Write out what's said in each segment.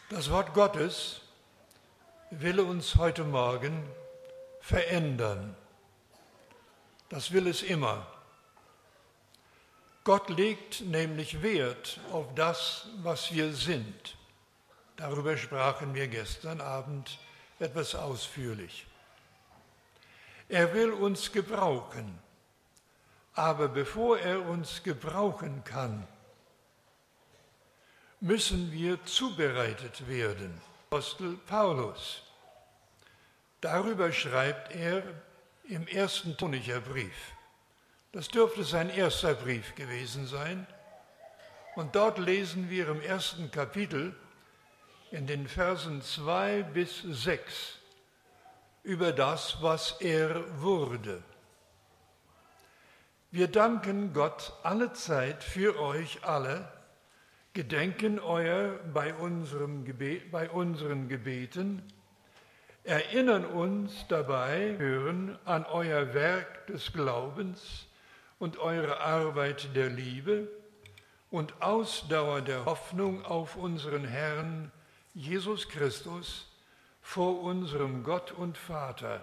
Das Wort Gottes will uns heute Morgen verändern. Das will es immer. Gott legt nämlich Wert auf das, was wir sind. Darüber sprachen wir gestern Abend etwas ausführlich. Er will uns gebrauchen, aber bevor er uns gebrauchen kann, müssen wir zubereitet werden. Apostel Paulus. Darüber schreibt er im 1. Thessalonicher Brief. Das dürfte sein erster Brief gewesen sein. Und dort lesen wir im 1. Kapitel in den Versen 2 bis 6 über das, was er wurde. Wir danken Gott allezeit für euch alle, gedenken euer bei unseren Gebeten, erinnern uns dabei, hören an euer Werk des Glaubens und eure Arbeit der Liebe und Ausdauer der Hoffnung auf unseren Herrn Jesus Christus vor unserem Gott und Vater.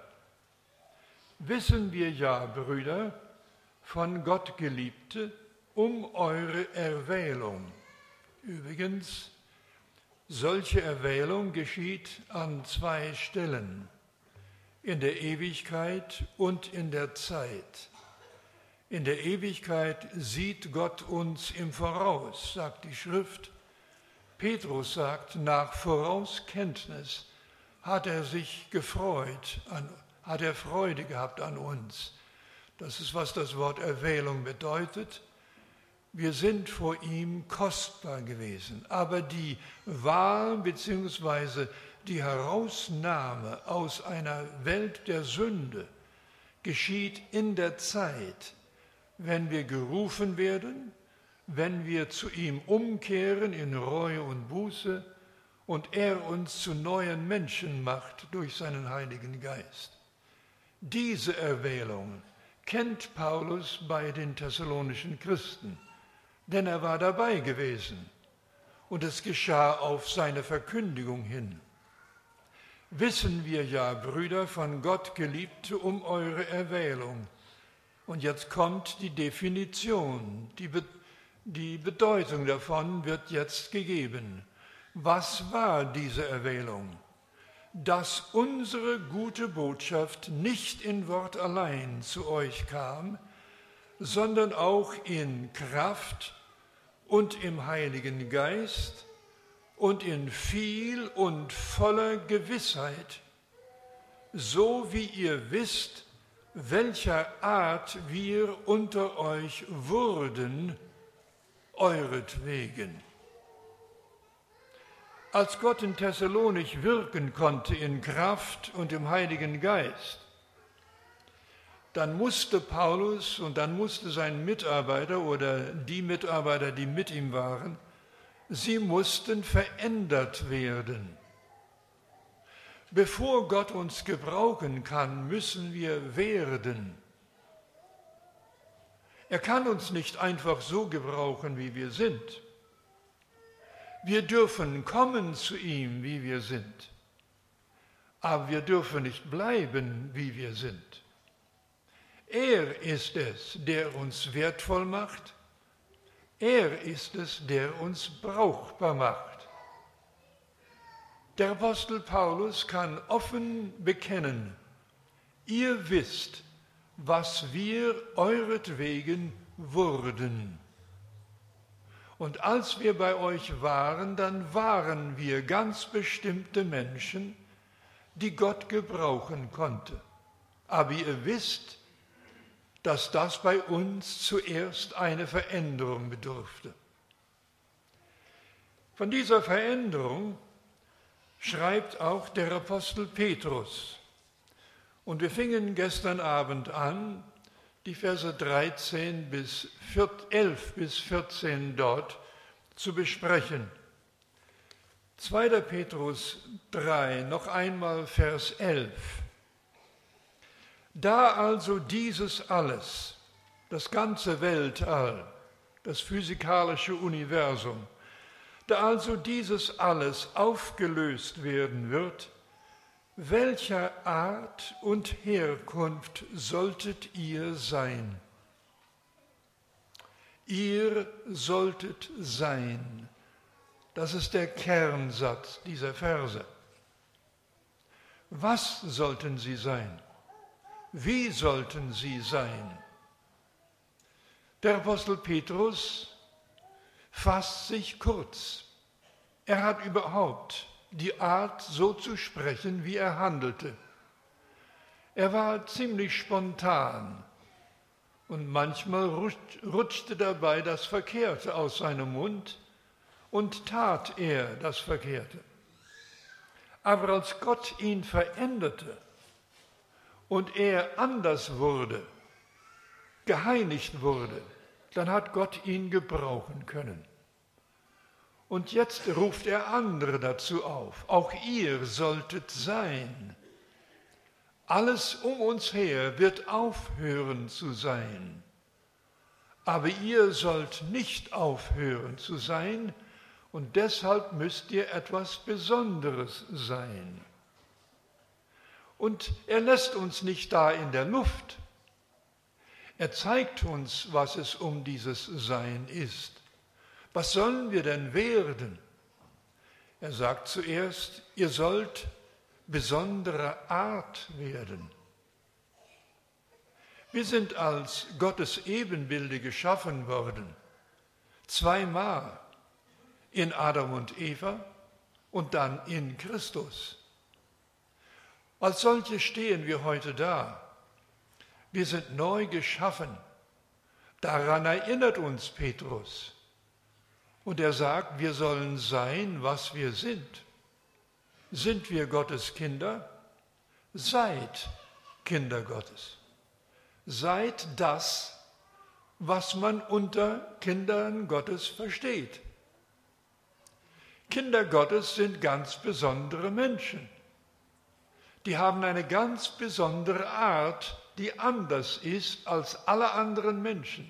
Wissen wir ja, Brüder, von Gott Geliebte, um eure Erwählung. Übrigens, solche Erwählung geschieht an zwei Stellen, in der Ewigkeit und in der Zeit. In der Ewigkeit sieht Gott uns im Voraus, sagt die Schrift. Petrus sagt, nach Vorauskenntnis hat er sich gefreut, hat er Freude gehabt an uns. Das ist, was das Wort Erwählung bedeutet. Wir sind vor ihm kostbar gewesen, aber die Wahl bzw. die Herausnahme aus einer Welt der Sünde geschieht in der Zeit, wenn wir gerufen werden, wenn wir zu ihm umkehren in Reue und Buße und er uns zu neuen Menschen macht durch seinen Heiligen Geist. Diese Erwählung kennt Paulus bei den thessalonischen Christen, denn er war dabei gewesen und es geschah auf seine Verkündigung hin. Wissen wir ja, Brüder, von Gott Geliebte, um eure Erwählung. Und jetzt kommt die Definition, die Bedeutung davon wird jetzt gegeben. Was war diese Erwählung? Dass unsere gute Botschaft nicht in Wort allein zu euch kam, sondern auch in Kraft und im Heiligen Geist und in viel und voller Gewissheit, so wie ihr wisst, welcher Art wir unter euch wurden, euretwegen. Als Gott in Thessalonich wirken konnte in Kraft und im Heiligen Geist, dann musste Paulus und dann musste sein Mitarbeiter oder die Mitarbeiter, die mit ihm waren, sie mussten verändert werden. Bevor Gott uns gebrauchen kann, müssen wir werden. Er kann uns nicht einfach so gebrauchen, wie wir sind. Wir dürfen kommen zu ihm, wie wir sind, aber wir dürfen nicht bleiben, wie wir sind. Er ist es, der uns wertvoll macht. Er ist es, der uns brauchbar macht. Der Apostel Paulus kann offen bekennen, ihr wisst, was wir euretwegen wurden. Und als wir bei euch waren, dann waren wir ganz bestimmte Menschen, die Gott gebrauchen konnte. Aber ihr wisst, dass das bei uns zuerst eine Veränderung bedurfte. Von dieser Veränderung schreibt auch der Apostel Petrus. Und wir fingen gestern Abend an, die Verse 13 bis 11 bis 14 dort zu besprechen. 2. Petrus 3, noch einmal Vers 11. Da also dieses alles, das ganze Weltall, das physikalische Universum, Da also dieses alles aufgelöst werden wird, welcher Art und Herkunft solltet ihr sein? Ihr solltet sein. Das ist der Kernsatz dieser Verse. Was sollten sie sein? Wie sollten sie sein? Der Apostel Petrus fasst sich kurz. Er hat überhaupt die Art, so zu sprechen, wie er handelte. Er war ziemlich spontan und manchmal rutschte dabei das Verkehrte aus seinem Mund und tat er das Verkehrte. Aber als Gott ihn veränderte und er anders wurde, geheiligt wurde, dann hat Gott ihn gebrauchen können. Und jetzt ruft er andere dazu auf, auch ihr solltet sein. Alles um uns her wird aufhören zu sein. Aber ihr sollt nicht aufhören zu sein und deshalb müsst ihr etwas Besonderes sein. Und er lässt uns nicht da in der Luft. Er zeigt uns, was es um dieses Sein ist. Was sollen wir denn werden? Er sagt zuerst, ihr sollt besonderer Art werden. Wir sind als Gottes Ebenbilde geschaffen worden, zweimal, in Adam und Eva und dann in Christus. Als solche stehen wir heute da. Wir sind neu geschaffen. Daran erinnert uns Petrus. Und er sagt, wir sollen sein, was wir sind. Sind wir Gottes Kinder? Seid Kinder Gottes. Seid das, was man unter Kindern Gottes versteht. Kinder Gottes sind ganz besondere Menschen. Die haben eine ganz besondere Art, die anders ist als alle anderen Menschen.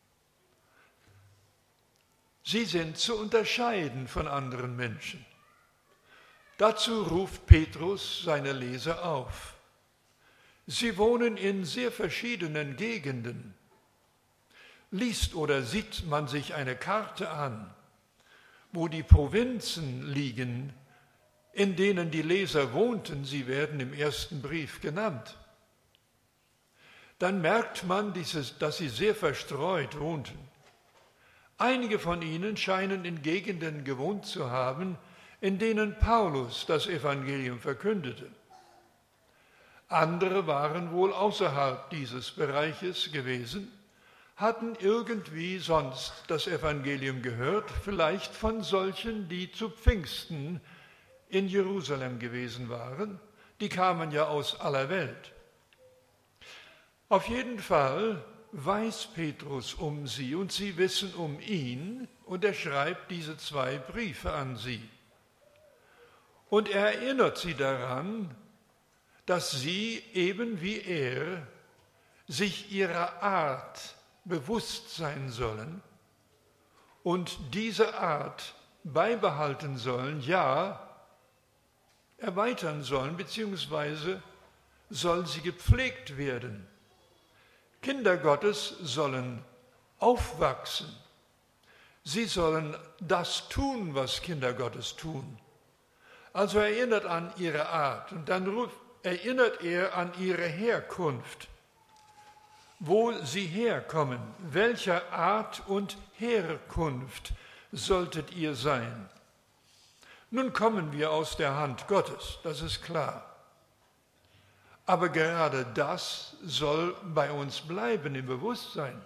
Sie sind zu unterscheiden von anderen Menschen. Dazu ruft Petrus seine Leser auf. Sie wohnen in sehr verschiedenen Gegenden. Liest oder sieht man sich eine Karte an, wo die Provinzen liegen, in denen die Leser wohnten, sie werden im ersten Brief genannt, dann merkt man, dass sie sehr verstreut wohnten. Einige von ihnen scheinen in Gegenden gewohnt zu haben, in denen Paulus das Evangelium verkündete. Andere waren wohl außerhalb dieses Bereiches gewesen, hatten irgendwie sonst das Evangelium gehört, vielleicht von solchen, die zu Pfingsten in Jerusalem gewesen waren. Die kamen ja aus aller Welt. Auf jeden Fall weiß Petrus um sie und sie wissen um ihn und er schreibt diese 2 Briefe an sie. Und er erinnert sie daran, dass sie eben wie er sich ihrer Art bewusst sein sollen und diese Art beibehalten sollen, ja, erweitern sollen, beziehungsweise soll sie gepflegt werden. Kinder Gottes sollen aufwachsen. Sie sollen das tun, was Kinder Gottes tun. Also erinnert an ihre Art und dann erinnert er an ihre Herkunft, wo sie herkommen. Welcher Art und Herkunft solltet ihr sein? Nun kommen wir aus der Hand Gottes, das ist klar. Aber gerade das soll bei uns bleiben im Bewusstsein.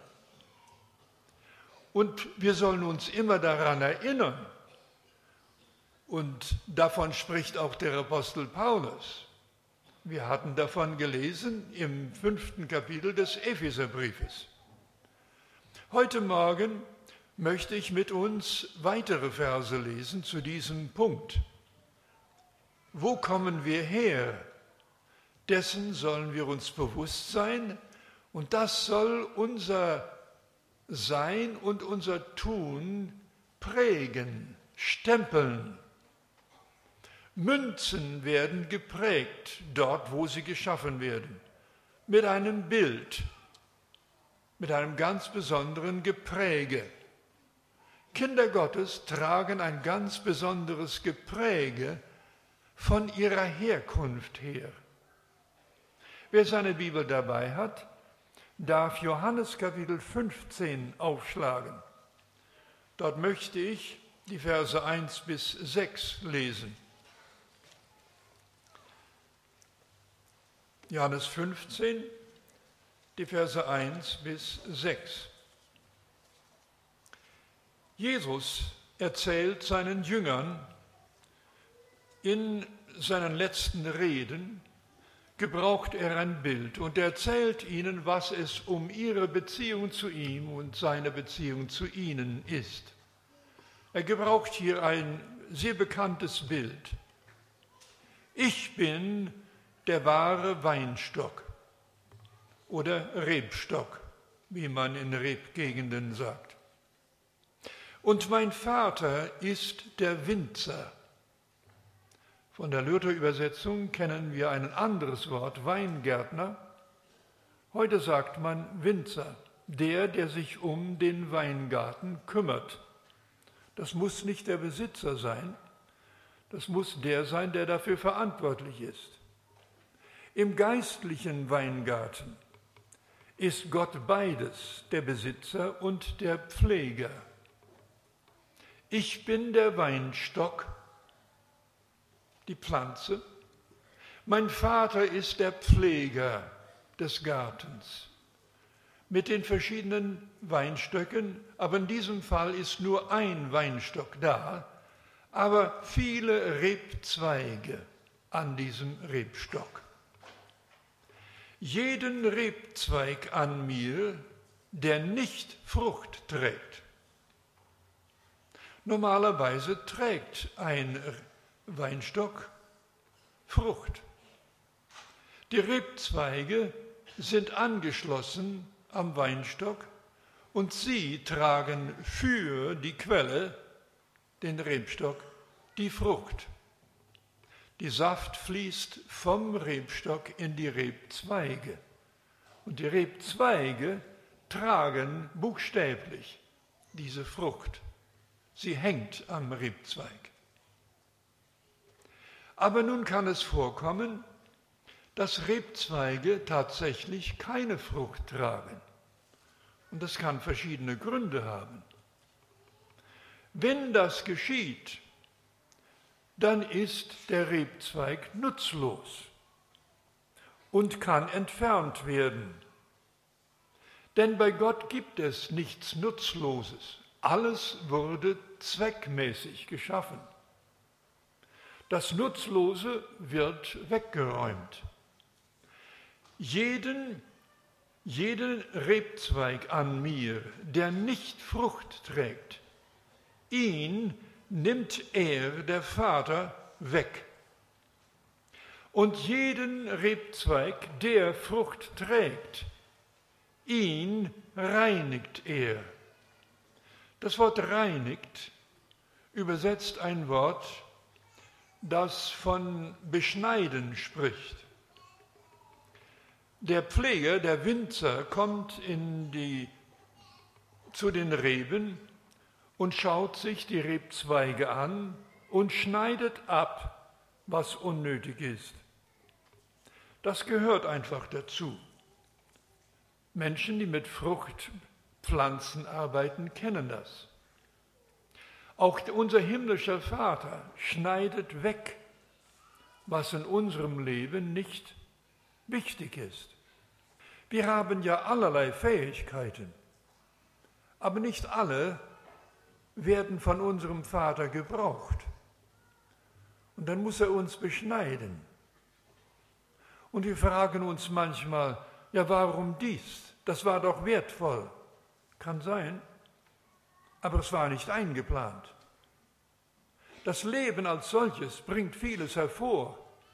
Und wir sollen uns immer daran erinnern. Und davon spricht auch der Apostel Paulus. Wir hatten davon gelesen im 5. Kapitel des Epheserbriefes. Heute Morgen möchte ich mit uns weitere Verse lesen zu diesem Punkt. Wo kommen wir her? Dessen sollen wir uns bewusst sein und das soll unser Sein und unser Tun prägen, Stempeln. Münzen werden geprägt, dort wo sie geschaffen werden, mit einem Bild, mit einem ganz besonderen Gepräge. Kinder Gottes tragen ein ganz besonderes Gepräge von ihrer Herkunft her. Wer seine Bibel dabei hat, darf Johannes Kapitel 15 aufschlagen. Dort möchte ich die Verse 1 bis 6 lesen. Johannes 15, die Verse 1 bis 6. Jesus erzählt seinen Jüngern in seinen letzten Reden, gebraucht er ein Bild und erzählt ihnen, was es um ihre Beziehung zu ihm und seine Beziehung zu ihnen ist. Er gebraucht hier ein sehr bekanntes Bild. Ich bin der wahre Weinstock oder Rebstock, wie man in Rebgegenden sagt. Und mein Vater ist der Winzer. Von der Luther-Übersetzung kennen wir ein anderes Wort, Weingärtner. Heute sagt man Winzer, der sich um den Weingarten kümmert. Das muss nicht der Besitzer sein, das muss der sein, der dafür verantwortlich ist. Im geistlichen Weingarten ist Gott beides, der Besitzer und der Pfleger. Ich bin der Weinstock, die Pflanze. Mein Vater ist der Pfleger des Gartens mit den verschiedenen Weinstöcken, aber in diesem Fall ist nur ein Weinstock da, aber viele Rebzweige an diesem Rebstock. Jeden Rebzweig an mir, der nicht Frucht trägt. Normalerweise trägt ein Weinstock Frucht. Die Rebzweige sind angeschlossen am Weinstock und sie tragen für die Quelle, den Rebstock, die Frucht. Die Saft fließt vom Rebstock in die Rebzweige und die Rebzweige tragen buchstäblich diese Frucht. Sie hängt am Rebzweig. Aber nun kann es vorkommen, dass Rebzweige tatsächlich keine Frucht tragen. Und das kann verschiedene Gründe haben. Wenn das geschieht, dann ist der Rebzweig nutzlos und kann entfernt werden. Denn bei Gott gibt es nichts Nutzloses. Alles wurde zweckmäßig geschaffen. Das Nutzlose wird weggeräumt. Jeden Rebzweig an mir, der nicht Frucht trägt, ihn nimmt er, der Vater, weg. Und jeden Rebzweig, der Frucht trägt, ihn reinigt er. Das Wort reinigt übersetzt ein Wort, das von beschneiden spricht. Der Pfleger, der Winzer, kommt zu den Reben und schaut sich die Rebzweige an und schneidet ab, was unnötig ist. Das gehört einfach dazu. Menschen, die mit Fruchtpflanzen arbeiten, kennen das. Auch unser himmlischer Vater schneidet weg, was in unserem Leben nicht wichtig ist. Wir haben ja allerlei Fähigkeiten, aber nicht alle werden von unserem Vater gebraucht. Und dann muss er uns beschneiden. Und wir fragen uns manchmal, ja, warum dies? Das war doch wertvoll. Kann sein, aber es war nicht eingeplant. Das Leben als solches bringt vieles hervor,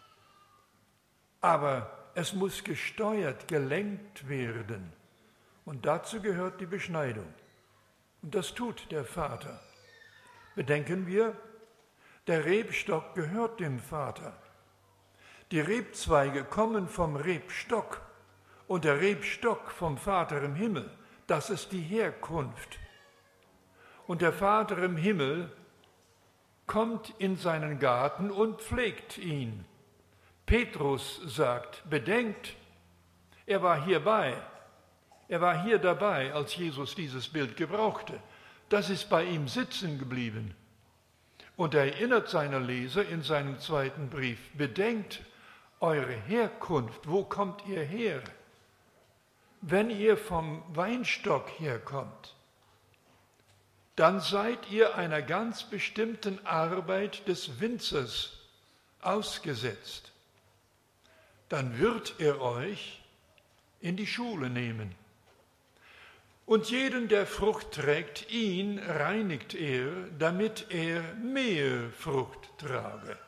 aber es muss gesteuert, gelenkt werden. Und dazu gehört die Beschneidung. Und das tut der Vater. Bedenken wir, der Rebstock gehört dem Vater. Die Rebzweige kommen vom Rebstock und der Rebstock vom Vater im Himmel. Das ist die Herkunft. Und der Vater im Himmel kommt in seinen Garten und pflegt ihn. Petrus sagt, bedenkt, er war hierbei. Er war hier dabei, als Jesus dieses Bild gebrauchte. Das ist bei ihm sitzen geblieben. Und er erinnert seine Leser in seinem zweiten Brief, bedenkt eure Herkunft, wo kommt ihr her? Wenn ihr vom Weinstock herkommt, dann seid ihr einer ganz bestimmten Arbeit des Winzers ausgesetzt. Dann wird er euch in die Schule nehmen. Und jeden, der Frucht trägt, ihn reinigt er, damit er mehr Frucht trage.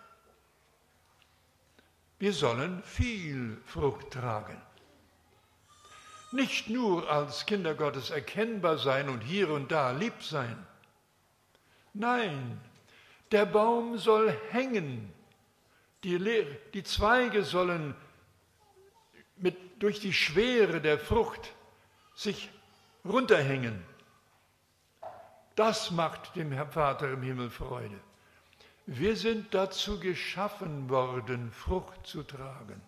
Wir sollen viel Frucht tragen. Nicht nur als Kinder Gottes erkennbar sein und hier und da lieb sein. Nein, der Baum soll hängen. Die Zweige sollen durch die Schwere der Frucht sich runterhängen. Das macht dem Vater im Himmel Freude. Wir sind dazu geschaffen worden, Frucht zu tragen.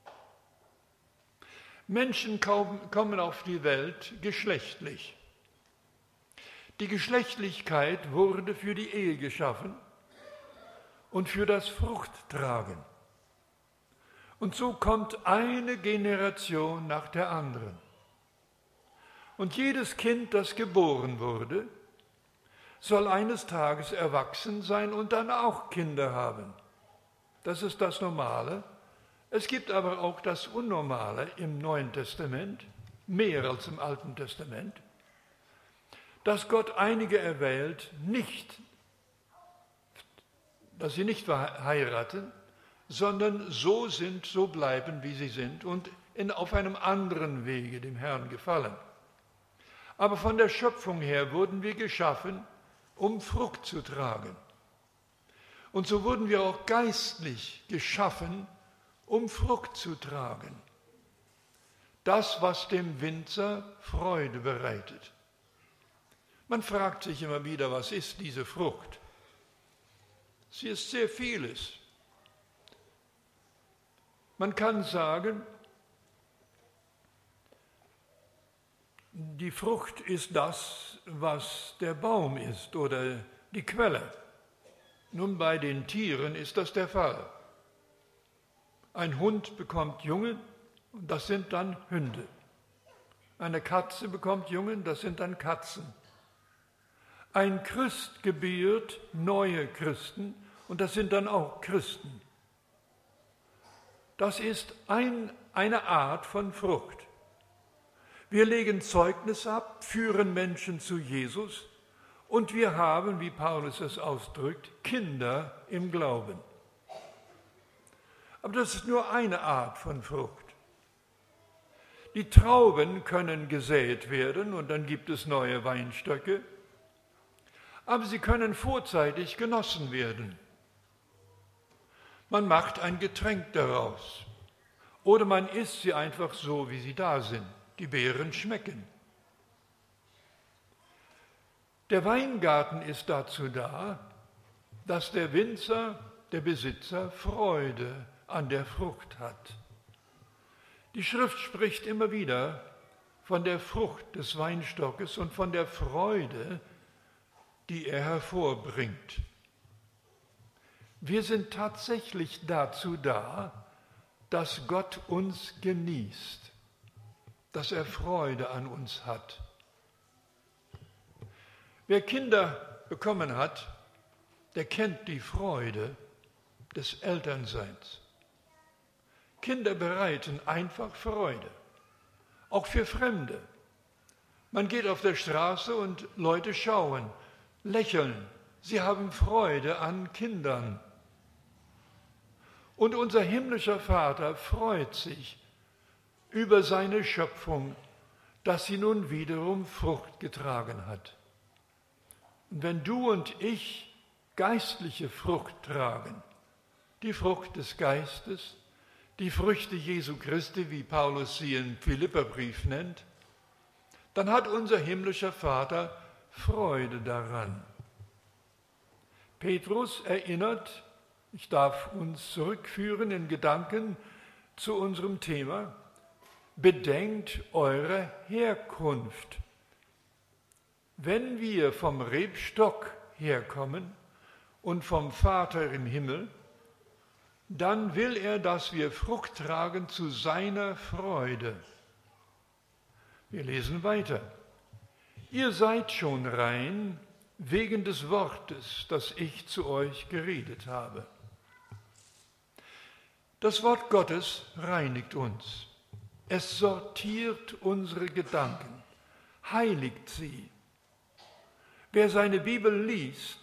Menschen kommen auf die Welt geschlechtlich. Die Geschlechtlichkeit wurde für die Ehe geschaffen und für das Fruchttragen. Und so kommt eine Generation nach der anderen. Und jedes Kind, das geboren wurde, soll eines Tages erwachsen sein und dann auch Kinder haben. Das ist das Normale. Es gibt aber auch das Unnormale im Neuen Testament, mehr als im Alten Testament, dass Gott einige erwählt, dass sie nicht heiraten, sondern so sind, so bleiben, wie sie sind und auf einem anderen Wege dem Herrn gefallen. Aber von der Schöpfung her wurden wir geschaffen, um Frucht zu tragen. Und so wurden wir auch geistlich geschaffen, um Frucht zu tragen. Das, was dem Winzer Freude bereitet. Man fragt sich immer wieder, was ist diese Frucht? Sie ist sehr vieles. Man kann sagen, die Frucht ist das, was der Baum ist oder die Quelle. Nun, bei den Tieren ist das der Fall. Ein Hund bekommt Jungen, und das sind dann Hunde. Eine Katze bekommt Jungen, das sind dann Katzen. Ein Christ gebiert neue Christen, und das sind dann auch Christen. Das ist eine Art von Frucht. Wir legen Zeugnis ab, führen Menschen zu Jesus und wir haben, wie Paulus es ausdrückt, Kinder im Glauben. Aber das ist nur eine Art von Frucht. Die Trauben können gesät werden und dann gibt es neue Weinstöcke, aber sie können vorzeitig genossen werden. Man macht ein Getränk daraus oder man isst sie einfach so, wie sie da sind. Die Beeren schmecken. Der Weingarten ist dazu da, dass der Winzer, der Besitzer, Freude an der Frucht hat. Die Schrift spricht immer wieder von der Frucht des Weinstockes und von der Freude, die er hervorbringt. Wir sind tatsächlich dazu da, dass Gott uns genießt, dass er Freude an uns hat. Wer Kinder bekommen hat, der kennt die Freude des Elternseins. Kinder bereiten einfach Freude, auch für Fremde. Man geht auf der Straße und Leute schauen, lächeln, sie haben Freude an Kindern. Und unser himmlischer Vater freut sich über seine Schöpfung, dass sie nun wiederum Frucht getragen hat. Und wenn du und ich geistliche Frucht tragen, die Frucht des Geistes, die Früchte Jesu Christi, wie Paulus sie im Philipperbrief nennt, dann hat unser himmlischer Vater Freude daran. Petrus erinnert, ich darf uns zurückführen in Gedanken zu unserem Thema, bedenkt eure Herkunft. Wenn wir vom Rebstock herkommen und vom Vater im Himmel, dann will er, dass wir Frucht tragen zu seiner Freude. Wir lesen weiter. Ihr seid schon rein wegen des Wortes, das ich zu euch geredet habe. Das Wort Gottes reinigt uns. Es sortiert unsere Gedanken, heiligt sie. Wer seine Bibel liest,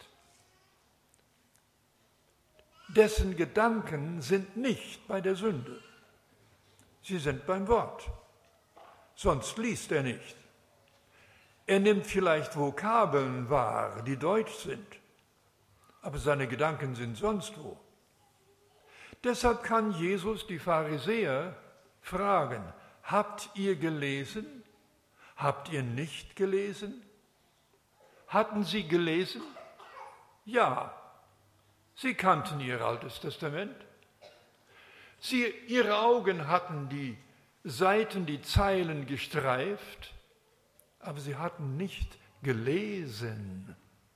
dessen Gedanken sind nicht bei der Sünde. Sie sind beim Wort. Sonst liest er nicht. Er nimmt vielleicht Vokabeln wahr, die deutsch sind, aber seine Gedanken sind sonst wo. Deshalb kann Jesus die Pharisäer fragen, habt ihr gelesen? Habt ihr nicht gelesen? Hatten sie gelesen? Ja, sie kannten ihr Altes Testament. Ihre Augen hatten die Seiten, die Zeilen gestreift, aber sie hatten nicht gelesen.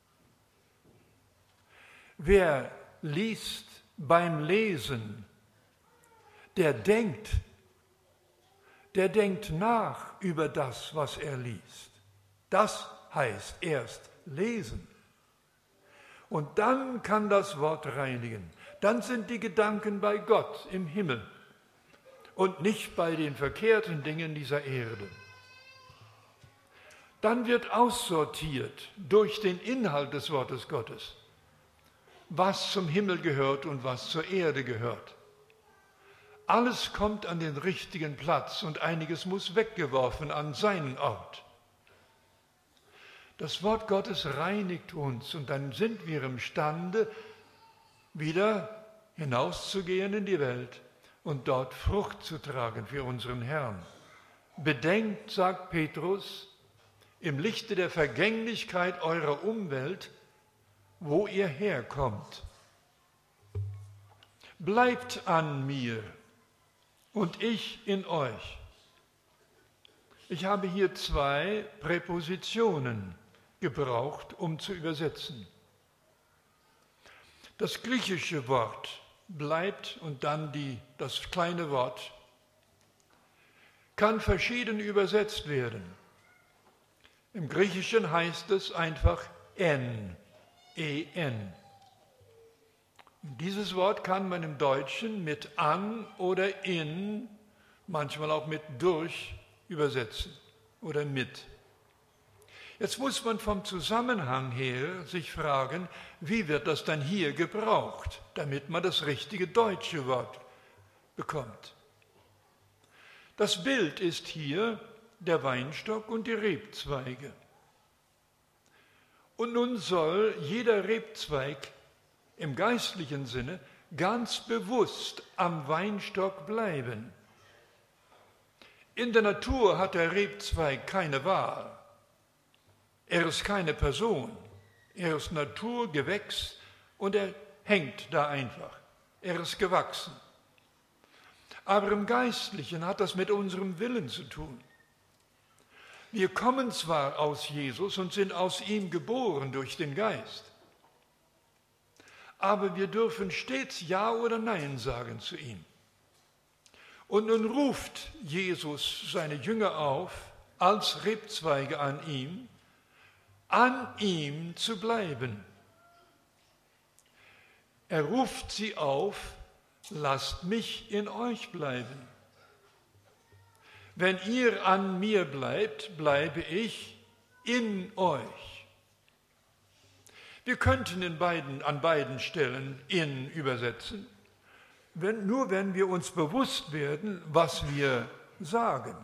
Wer liest beim Lesen, der denkt nach über das, was er liest. Das heißt erst lesen. Und dann kann das Wort reinigen. Dann sind die Gedanken bei Gott im Himmel und nicht bei den verkehrten Dingen dieser Erde. Dann wird aussortiert durch den Inhalt des Wortes Gottes, was zum Himmel gehört und was zur Erde gehört. Alles kommt an den richtigen Platz und einiges muss weggeworfen an seinen Ort. Das Wort Gottes reinigt uns und dann sind wir imstande, wieder hinauszugehen in die Welt und dort Frucht zu tragen für unseren Herrn. Bedenkt, sagt Petrus, im Lichte der Vergänglichkeit eurer Umwelt, wo ihr herkommt. Bleibt an mir und ich in euch. Ich habe hier 2 Präpositionen gebraucht, um zu übersetzen. Das griechische Wort bleibt und dann das kleine Wort kann verschieden übersetzt werden. Im Griechischen heißt es einfach en, en. Dieses Wort kann man im Deutschen mit an oder in, manchmal auch mit durch übersetzen oder mit. Jetzt muss man vom Zusammenhang her sich fragen, wie wird das dann hier gebraucht, damit man das richtige deutsche Wort bekommt. Das Bild ist hier der Weinstock und die Rebzweige. Und nun soll jeder Rebzweig im geistlichen Sinne ganz bewusst am Weinstock bleiben. In der Natur hat der Rebzweig keine Wahl. Er ist keine Person. Er ist Naturgewächs und er hängt da einfach. Er ist gewachsen. Aber im Geistlichen hat das mit unserem Willen zu tun. Wir kommen zwar aus Jesus und sind aus ihm geboren durch den Geist, aber wir dürfen stets Ja oder Nein sagen zu ihm. Und nun ruft Jesus seine Jünger auf, als Rebzweige an ihm zu bleiben. Er ruft sie auf, lasst mich in euch bleiben. Wenn ihr an mir bleibt, bleibe ich in euch. Wir könnten an beiden Stellen in übersetzen, nur wenn wir uns bewusst werden, was wir sagen.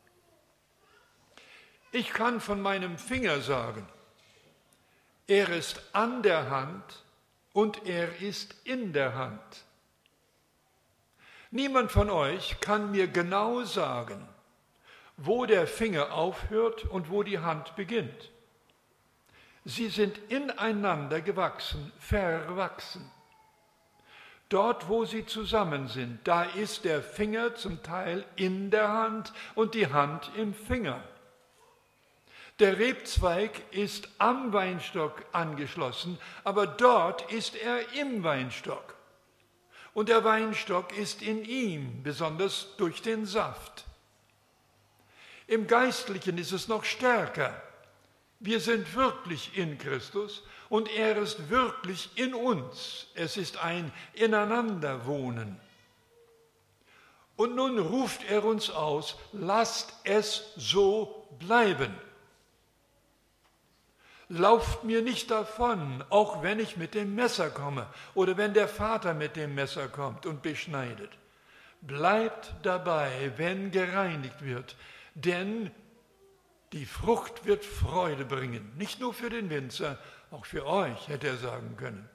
Ich kann von meinem Finger sagen, er ist an der Hand und er ist in der Hand. Niemand von euch kann mir genau sagen, wo der Finger aufhört und wo die Hand beginnt. Sie sind ineinander gewachsen, verwachsen. Dort, wo sie zusammen sind, da ist der Finger zum Teil in der Hand und die Hand im Finger. Der Rebzweig ist am Weinstock angeschlossen, aber dort ist er im Weinstock. Und der Weinstock ist in ihm, besonders durch den Saft. Im Geistlichen ist es noch stärker. Wir sind wirklich in Christus und er ist wirklich in uns. Es ist ein Ineinanderwohnen. Und nun ruft er uns aus, lasst es so bleiben. Lauft mir nicht davon, auch wenn ich mit dem Messer komme oder wenn der Vater mit dem Messer kommt und beschneidet. Bleibt dabei, wenn gereinigt wird, denn die Frucht wird Freude bringen, nicht nur für den Winzer, auch für euch, hätte er sagen können.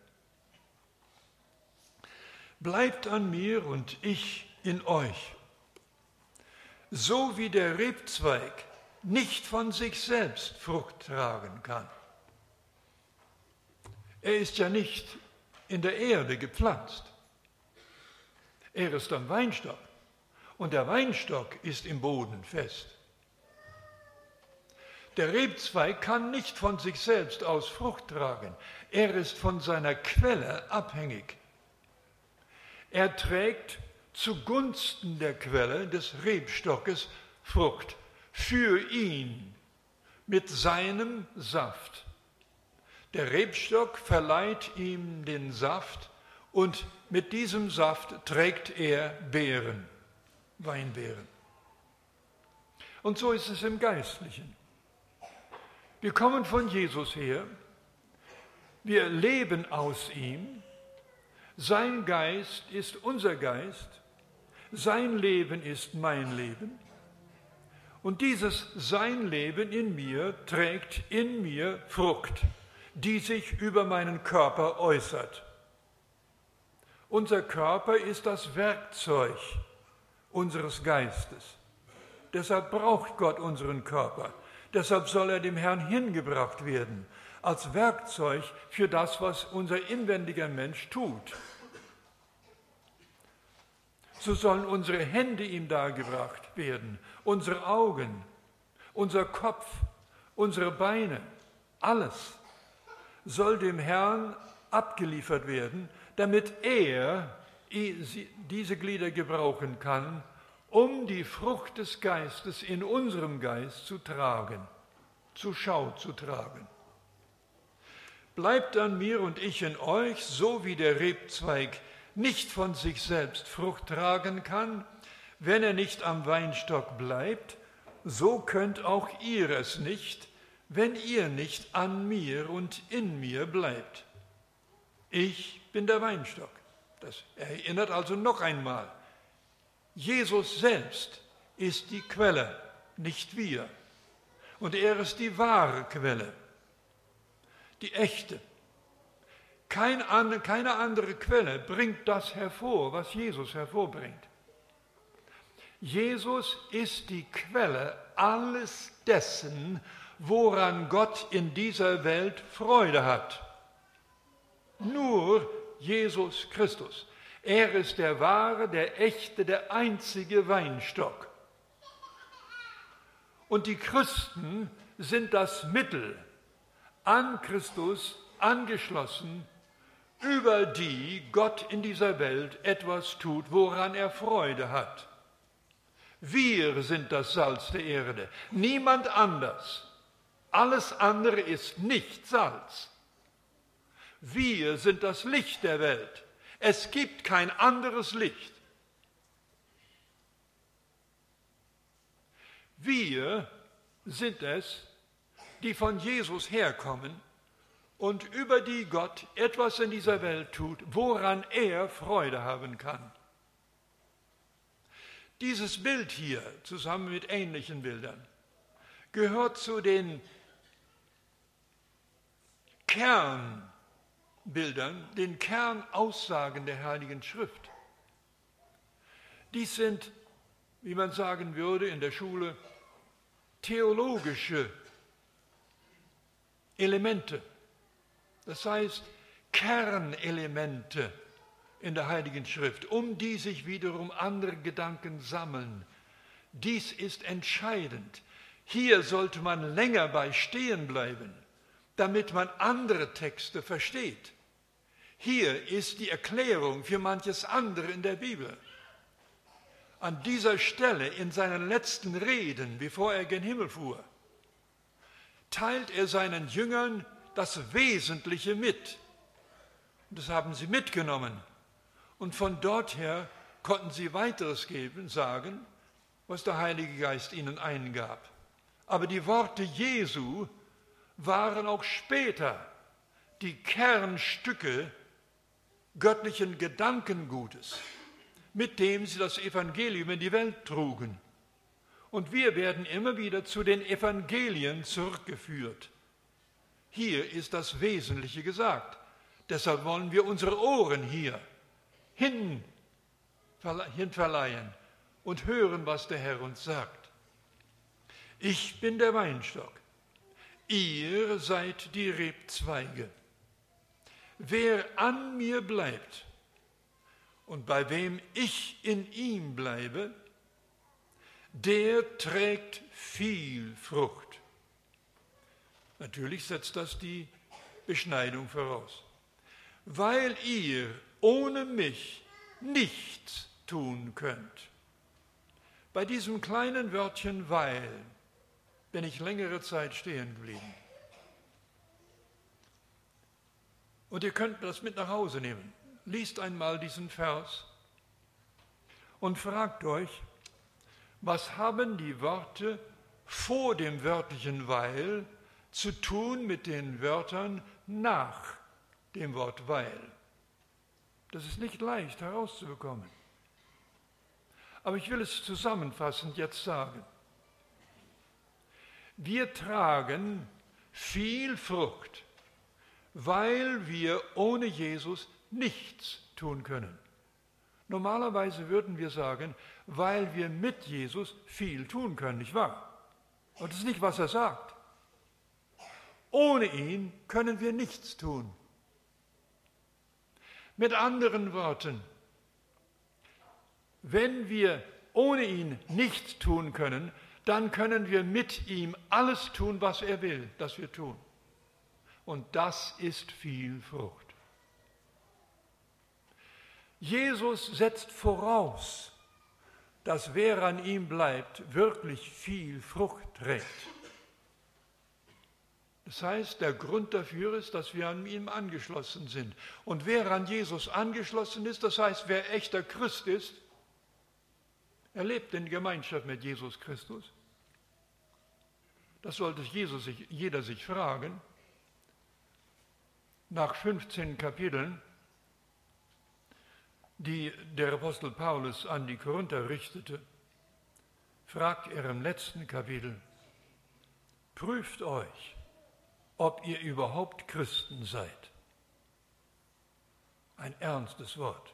Bleibt an mir und ich in euch. So wie der Rebzweig nicht von sich selbst Frucht tragen kann. Er ist ja nicht in der Erde gepflanzt. Er ist am Weinstock und der Weinstock ist im Boden fest. Der Rebzweig kann nicht von sich selbst aus Frucht tragen. Er ist von seiner Quelle abhängig. Er trägt zugunsten der Quelle des Rebstockes Frucht für ihn mit seinem Saft. Der Rebstock verleiht ihm den Saft und mit diesem Saft trägt er Beeren, Weinbeeren. Und so ist es im Geistlichen. Wir kommen von Jesus her, wir leben aus ihm, sein Geist ist unser Geist, sein Leben ist mein Leben und dieses sein Leben in mir trägt in mir Frucht, die sich über meinen Körper äußert. Unser Körper ist das Werkzeug unseres Geistes. Deshalb braucht Gott unseren Körper. Deshalb soll er dem Herrn hingebracht werden, als Werkzeug für das, was unser inwendiger Mensch tut. So sollen unsere Hände ihm dargebracht werden, unsere Augen, unser Kopf, unsere Beine, alles soll dem Herrn abgeliefert werden, damit er diese Glieder gebrauchen kann, um die Frucht des Geistes in unserem Geist zu tragen, zur Schau zu tragen. Bleibt an mir und ich in euch, so wie der Rebzweig nicht von sich selbst Frucht tragen kann, wenn er nicht am Weinstock bleibt, so könnt auch ihr es nicht, wenn ihr nicht an mir und in mir bleibt. Ich bin der Weinstock. Das erinnert also noch einmal. Jesus selbst ist die Quelle, nicht wir. Und er ist die wahre Quelle, die echte. Keine andere Quelle bringt das hervor, was Jesus hervorbringt. Jesus ist die Quelle alles dessen, woran Gott in dieser Welt Freude hat. Nur Jesus Christus. Er ist der wahre, der echte, der einzige Weinstock. Und die Christen sind das Mittel, an Christus angeschlossen, über die Gott in dieser Welt etwas tut, woran er Freude hat. Wir sind das Salz der Erde, niemand anders. Alles andere ist nicht Salz. Wir sind das Licht der Welt. Es gibt kein anderes Licht. Wir sind es, die von Jesus herkommen und über die Gott etwas in dieser Welt tut, woran er Freude haben kann. Dieses Bild hier, zusammen mit ähnlichen Bildern, gehört zu den Kern Bildern den Kernaussagen der Heiligen Schrift. Dies sind, wie man sagen würde in der Schule, theologische Elemente. Das heißt, Kernelemente in der Heiligen Schrift, um die sich wiederum andere Gedanken sammeln. Dies ist entscheidend. Hier sollte man länger bei stehen bleiben, damit man andere Texte versteht. Hier ist die Erklärung für manches andere in der Bibel. An dieser Stelle in seinen letzten Reden, bevor er gen Himmel fuhr, teilt er seinen Jüngern das Wesentliche mit. Und das haben sie mitgenommen. Und von dort her konnten sie weiteres sagen, was der Heilige Geist ihnen eingab. Aber die Worte Jesu waren auch später die Kernstücke göttlichen Gedankengutes, mit dem sie das Evangelium in die Welt trugen. Und wir werden immer wieder zu den Evangelien zurückgeführt. Hier ist das Wesentliche gesagt. Deshalb wollen wir unsere Ohren hier hinverleihen und hören, was der Herr uns sagt. Ich bin der Weinstock, ihr seid die Rebzweige. Wer an mir bleibt und bei wem ich in ihm bleibe, der trägt viel Frucht. Natürlich setzt das die Beschneidung voraus. Weil ihr ohne mich nichts tun könnt. Bei diesem kleinen Wörtchen weil bin ich längere Zeit stehen geblieben. Und ihr könnt das mit nach Hause nehmen. Liest einmal diesen Vers und fragt euch, was haben die Worte vor dem wörtlichen weil zu tun mit den Wörtern nach dem Wort weil? Das ist nicht leicht herauszubekommen. Aber ich will es zusammenfassend jetzt sagen. Wir tragen viel Frucht, weil wir ohne Jesus nichts tun können. Normalerweise würden wir sagen, weil wir mit Jesus viel tun können, nicht wahr? Aber das ist nicht, was er sagt. Ohne ihn können wir nichts tun. Mit anderen Worten, wenn wir ohne ihn nichts tun können, dann können wir mit ihm alles tun, was er will, dass wir tun. Und das ist viel Frucht. Jesus setzt voraus, dass wer an ihm bleibt, wirklich viel Frucht trägt. Das heißt, der Grund dafür ist, dass wir an ihm angeschlossen sind. Und wer an Jesus angeschlossen ist, das heißt, wer echter Christ ist, er lebt in Gemeinschaft mit Jesus Christus. Das sollte jeder sich fragen. Nach 15 Kapiteln, die der Apostel Paulus an die Korinther richtete, fragt er im letzten Kapitel, prüft euch, ob ihr überhaupt Christen seid. Ein ernstes Wort.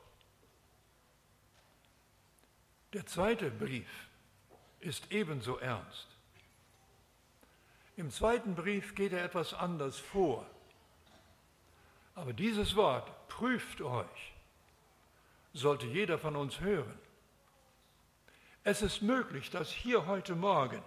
Der zweite Brief ist ebenso ernst. Im zweiten Brief geht er etwas anders vor. Aber dieses Wort, prüft euch, sollte jeder von uns hören. Es ist möglich, dass hier heute Morgen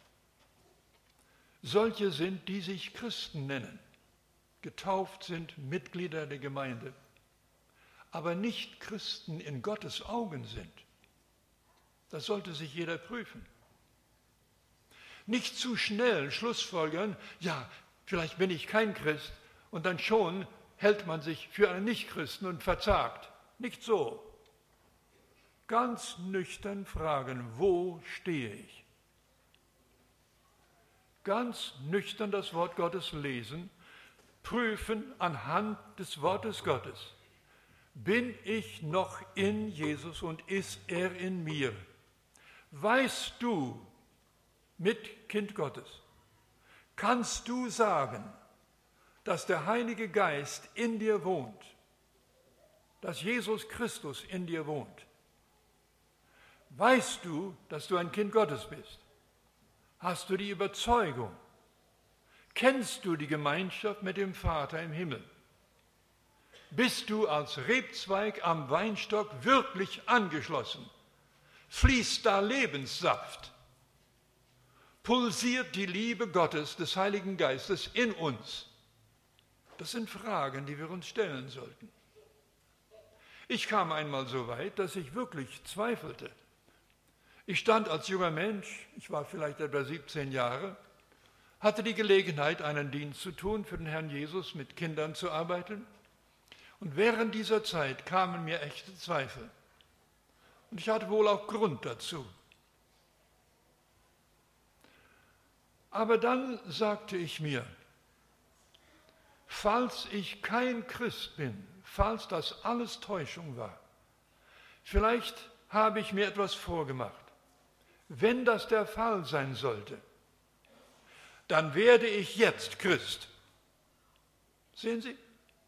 solche sind, die sich Christen nennen, getauft sind, Mitglieder der Gemeinde, aber nicht Christen in Gottes Augen sind. Das sollte sich jeder prüfen. Nicht zu schnell schlussfolgern, ja, vielleicht bin ich kein Christ, und dann schon hält man sich für einen Nichtchristen und verzagt. Nicht so. Ganz nüchtern fragen, wo stehe ich? Ganz nüchtern das Wort Gottes lesen, prüfen anhand des Wortes Gottes. Bin ich noch in Jesus und ist er in mir? Weißt du, mit Kind Gottes, kannst du sagen, dass der Heilige Geist in dir wohnt, dass Jesus Christus in dir wohnt, weißt du, dass du ein Kind Gottes bist? Hast du die Überzeugung? Kennst du die Gemeinschaft mit dem Vater im Himmel? Bist du als Rebzweig am Weinstock wirklich angeschlossen? Fließt da Lebenssaft? Pulsiert die Liebe Gottes, des Heiligen Geistes in uns? Das sind Fragen, die wir uns stellen sollten. Ich kam einmal so weit, dass ich wirklich zweifelte. Ich stand als junger Mensch, ich war vielleicht etwa 17 Jahre, hatte die Gelegenheit, einen Dienst zu tun, für den Herrn Jesus mit Kindern zu arbeiten. Und während dieser Zeit kamen mir echte Zweifel. Und ich hatte wohl auch Grund dazu. Aber dann sagte ich mir, falls ich kein Christ bin, falls das alles Täuschung war, vielleicht habe ich mir etwas vorgemacht. Wenn das der Fall sein sollte, dann werde ich jetzt Christ. Sehen Sie?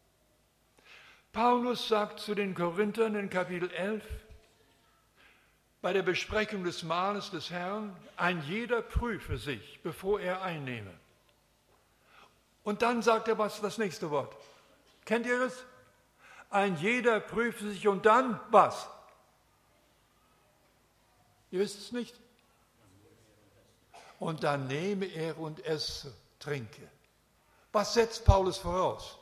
Paulus sagt zu den Korinthern in Kapitel 11, bei der Besprechung des Mahles des Herrn, ein jeder prüfe sich, bevor er einnehme. Und dann sagt er das nächste Wort. Kennt ihr es? Ein jeder prüfe sich und dann was? Ihr wisst es nicht? Und dann nehme er und esse, trinke. Was setzt Paulus voraus?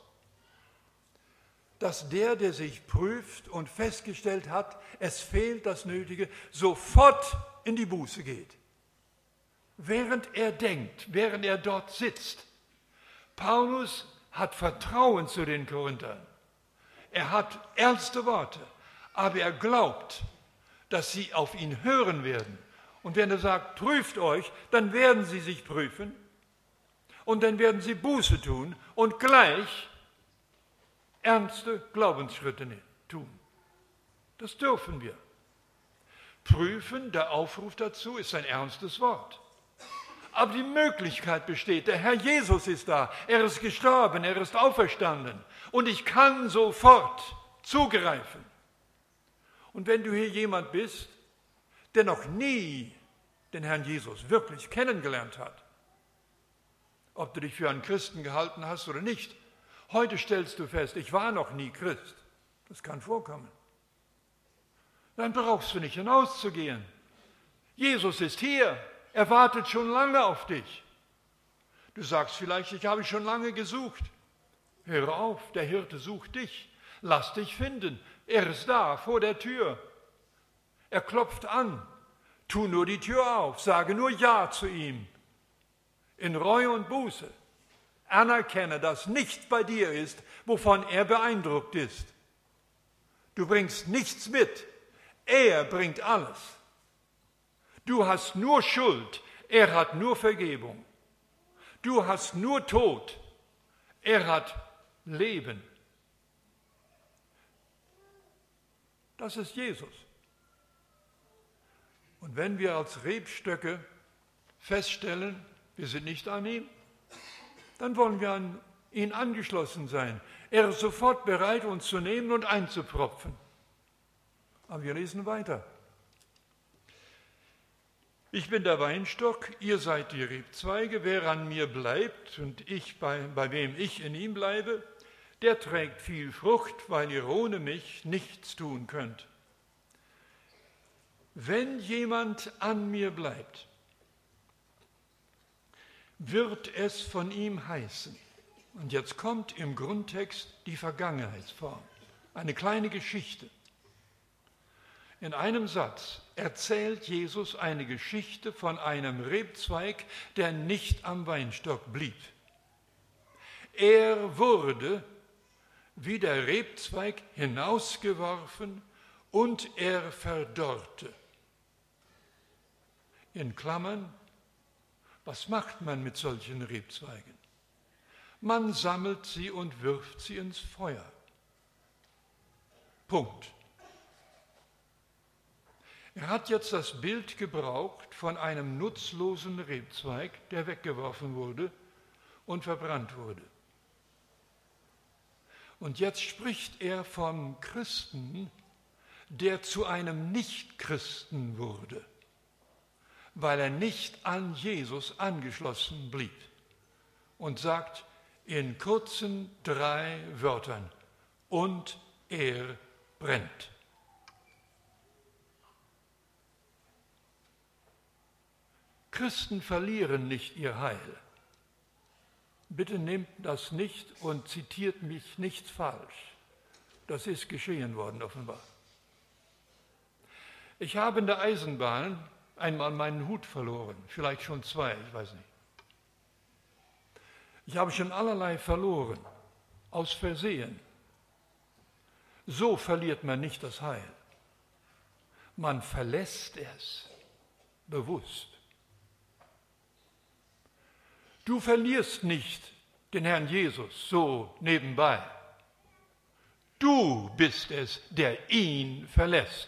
Dass der sich prüft und festgestellt hat, es fehlt das Nötige, sofort in die Buße geht. Während er denkt, während er dort sitzt. Paulus hat Vertrauen zu den Korinthern. Er hat ernste Worte, aber er glaubt, dass sie auf ihn hören werden. Und wenn er sagt, prüft euch, dann werden sie sich prüfen und dann werden sie Buße tun und gleich ernste Glaubensschritte tun. Das dürfen wir. Prüfen, der Aufruf dazu, ist ein ernstes Wort. Aber die Möglichkeit besteht, der Herr Jesus ist da, er ist gestorben, er ist auferstanden und ich kann sofort zugreifen. Und wenn du hier jemand bist, der noch nie den Herrn Jesus wirklich kennengelernt hat, ob du dich für einen Christen gehalten hast oder nicht, heute stellst du fest, ich war noch nie Christ. Das kann vorkommen. Dann brauchst du nicht hinauszugehen. Jesus ist hier. Er wartet schon lange auf dich. Du sagst vielleicht, ich habe schon lange gesucht. Höre auf, der Hirte sucht dich. Lass dich finden. Er ist da, vor der Tür. Er klopft an. Tu nur die Tür auf. Sage nur Ja zu ihm. In Reue und Buße. Anerkenne, dass nichts bei dir ist, wovon er beeindruckt ist. Du bringst nichts mit. Er bringt alles. Du hast nur Schuld, er hat nur Vergebung. Du hast nur Tod, er hat Leben. Das ist Jesus. Und wenn wir als Rebstöcke feststellen, wir sind nicht an ihm, dann wollen wir an ihn angeschlossen sein. Er ist sofort bereit, uns zu nehmen und einzupropfen. Aber wir lesen weiter. Ich bin der Weinstock, ihr seid die Rebzweige. Wer an mir bleibt und ich bei wem ich in ihm bleibe, der trägt viel Frucht, weil ihr ohne mich nichts tun könnt. Wenn jemand an mir bleibt, wird es von ihm heißen. Und jetzt kommt im Grundtext die Vergangenheitsform, eine kleine Geschichte. In einem Satz erzählt Jesus eine Geschichte von einem Rebzweig, der nicht am Weinstock blieb. Er wurde wie der Rebzweig hinausgeworfen und er verdorrte. In Klammern, was macht man mit solchen Rebzweigen? Man sammelt sie und wirft sie ins Feuer. Punkt. Er hat jetzt das Bild gebraucht von einem nutzlosen Rebzweig, der weggeworfen wurde und verbrannt wurde. Und jetzt spricht er vom Christen, der zu einem Nichtchristen wurde, weil er nicht an Jesus angeschlossen blieb. Und sagt in kurzen 3 Wörtern, und er brennt. Christen verlieren nicht ihr Heil. Bitte nehmt das nicht und zitiert mich nicht falsch. Das ist geschehen worden, offenbar. Ich habe in der Eisenbahn einmal meinen Hut verloren, vielleicht schon 2, ich weiß nicht. Ich habe schon allerlei verloren, aus Versehen. So verliert man nicht das Heil. Man verlässt es bewusst. Du verlierst nicht den Herrn Jesus so nebenbei. Du bist es, der ihn verlässt.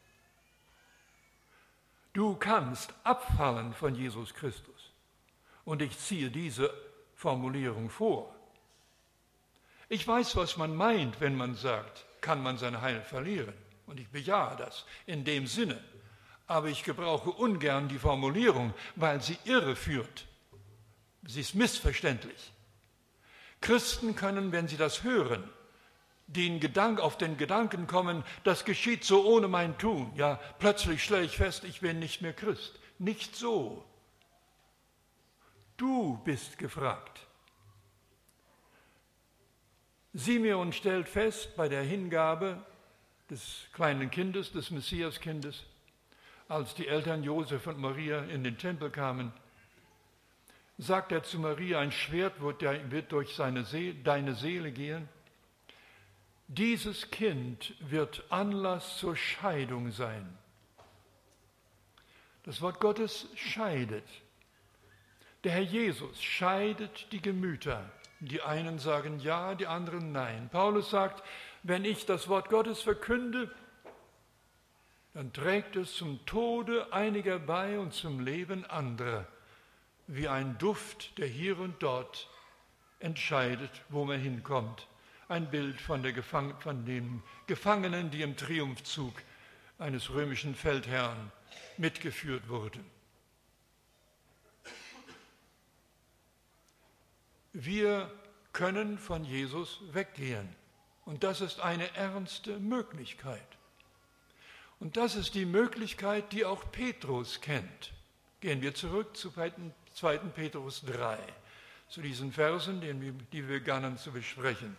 Du kannst abfallen von Jesus Christus. Und ich ziehe diese Formulierung vor. Ich weiß, was man meint, wenn man sagt, kann man sein Heil verlieren. Und ich bejahe das in dem Sinne. Aber ich gebrauche ungern die Formulierung, weil sie irreführt. Sie ist missverständlich. Christen können, wenn sie das hören, auf den Gedanken kommen, das geschieht so ohne mein Tun. Ja, plötzlich stelle ich fest, ich bin nicht mehr Christ. Nicht so. Du bist gefragt. Simeon stellt fest bei der Hingabe des kleinen Kindes, des Messiaskindes, als die Eltern Josef und Maria in den Tempel kamen, sagt er zu Maria, ein Schwert wird durch deine Seele gehen. Dieses Kind wird Anlass zur Scheidung sein. Das Wort Gottes scheidet. Der Herr Jesus scheidet die Gemüter. Die einen sagen ja, die anderen nein. Paulus sagt, wenn ich das Wort Gottes verkünde, dann trägt es zum Tode einiger bei und zum Leben anderer, wie ein Duft, der hier und dort entscheidet, wo man hinkommt. Ein Bild von den Gefangenen, die im Triumphzug eines römischen Feldherrn mitgeführt wurden. Wir können von Jesus weggehen. Und das ist eine ernste Möglichkeit. Und das ist die Möglichkeit, die auch Petrus kennt. Gehen wir zurück zu 2. Petrus 3, zu diesen Versen, die wir begannen zu besprechen.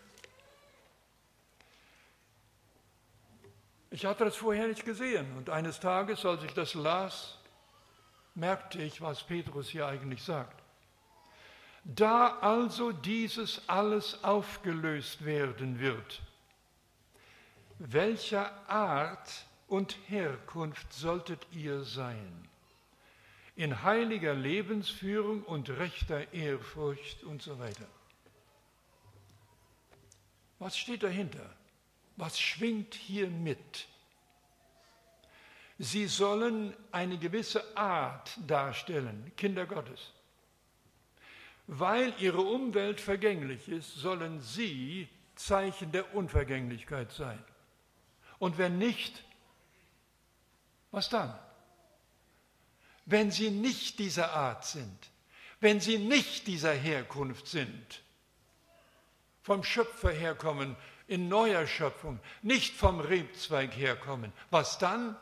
Ich hatte das vorher nicht gesehen und eines Tages, als ich das las, merkte ich, was Petrus hier eigentlich sagt. Da also dieses alles aufgelöst werden wird, welcher Art und Herkunft solltet ihr sein? In heiliger Lebensführung und rechter Ehrfurcht und so weiter. Was steht dahinter? Was schwingt hier mit? Sie sollen eine gewisse Art darstellen, Kinder Gottes. Weil ihre Umwelt vergänglich ist, sollen sie Zeichen der Unvergänglichkeit sein. Und wenn nicht, was dann? Wenn sie nicht dieser Art sind, wenn sie nicht dieser Herkunft sind, vom Schöpfer herkommen, in neuer Schöpfung, nicht vom Rebzweig herkommen, was dann?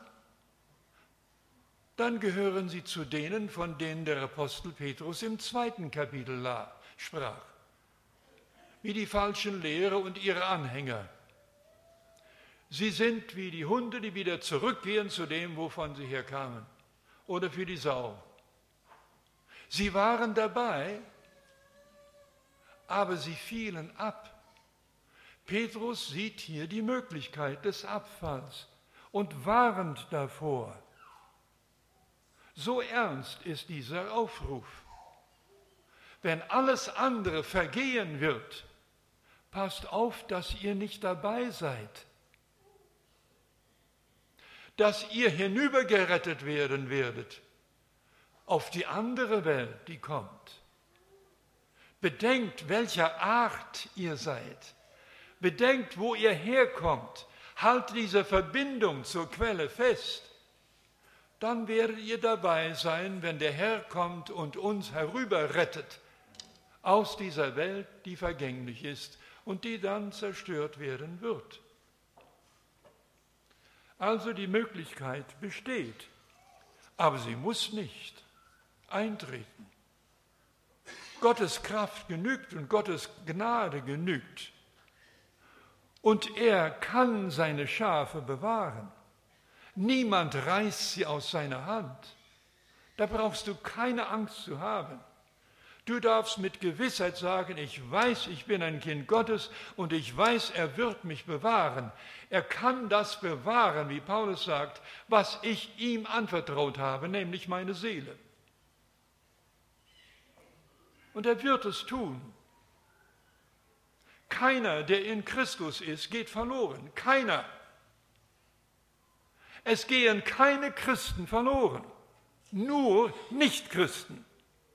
Dann gehören sie zu denen, von denen der Apostel Petrus im 2. Kapitel sprach, wie die falschen Lehrer und ihre Anhänger. Sie sind wie die Hunde, die wieder zurückgehen zu dem, wovon sie herkamen, oder für die Sau. Sie waren dabei, aber sie fielen ab. Petrus sieht hier die Möglichkeit des Abfalls und warnt davor. So ernst ist dieser Aufruf. Wenn alles andere vergehen wird, passt auf, dass ihr nicht dabei seid. Dass ihr hinübergerettet werden werdet auf die andere Welt, die kommt. Bedenkt, welcher Art ihr seid, Bedenkt, wo ihr herkommt. Haltet diese Verbindung zur Quelle fest. Dann werdet ihr dabei sein, wenn der Herr kommt und uns herüberrettet aus dieser Welt, die vergänglich ist und die dann zerstört werden wird. Also die Möglichkeit besteht, aber sie muss nicht eintreten. Gottes Kraft genügt und Gottes Gnade genügt. Und er kann seine Schafe bewahren. Niemand reißt sie aus seiner Hand. Da brauchst du keine Angst zu haben. Du darfst mit Gewissheit sagen, ich weiß, ich bin ein Kind Gottes und ich weiß, er wird mich bewahren. Er kann das bewahren, wie Paulus sagt, was ich ihm anvertraut habe, nämlich meine Seele. Und er wird es tun. Keiner, der in Christus ist, geht verloren. Keiner. Es gehen keine Christen verloren. Nur Nichtchristen.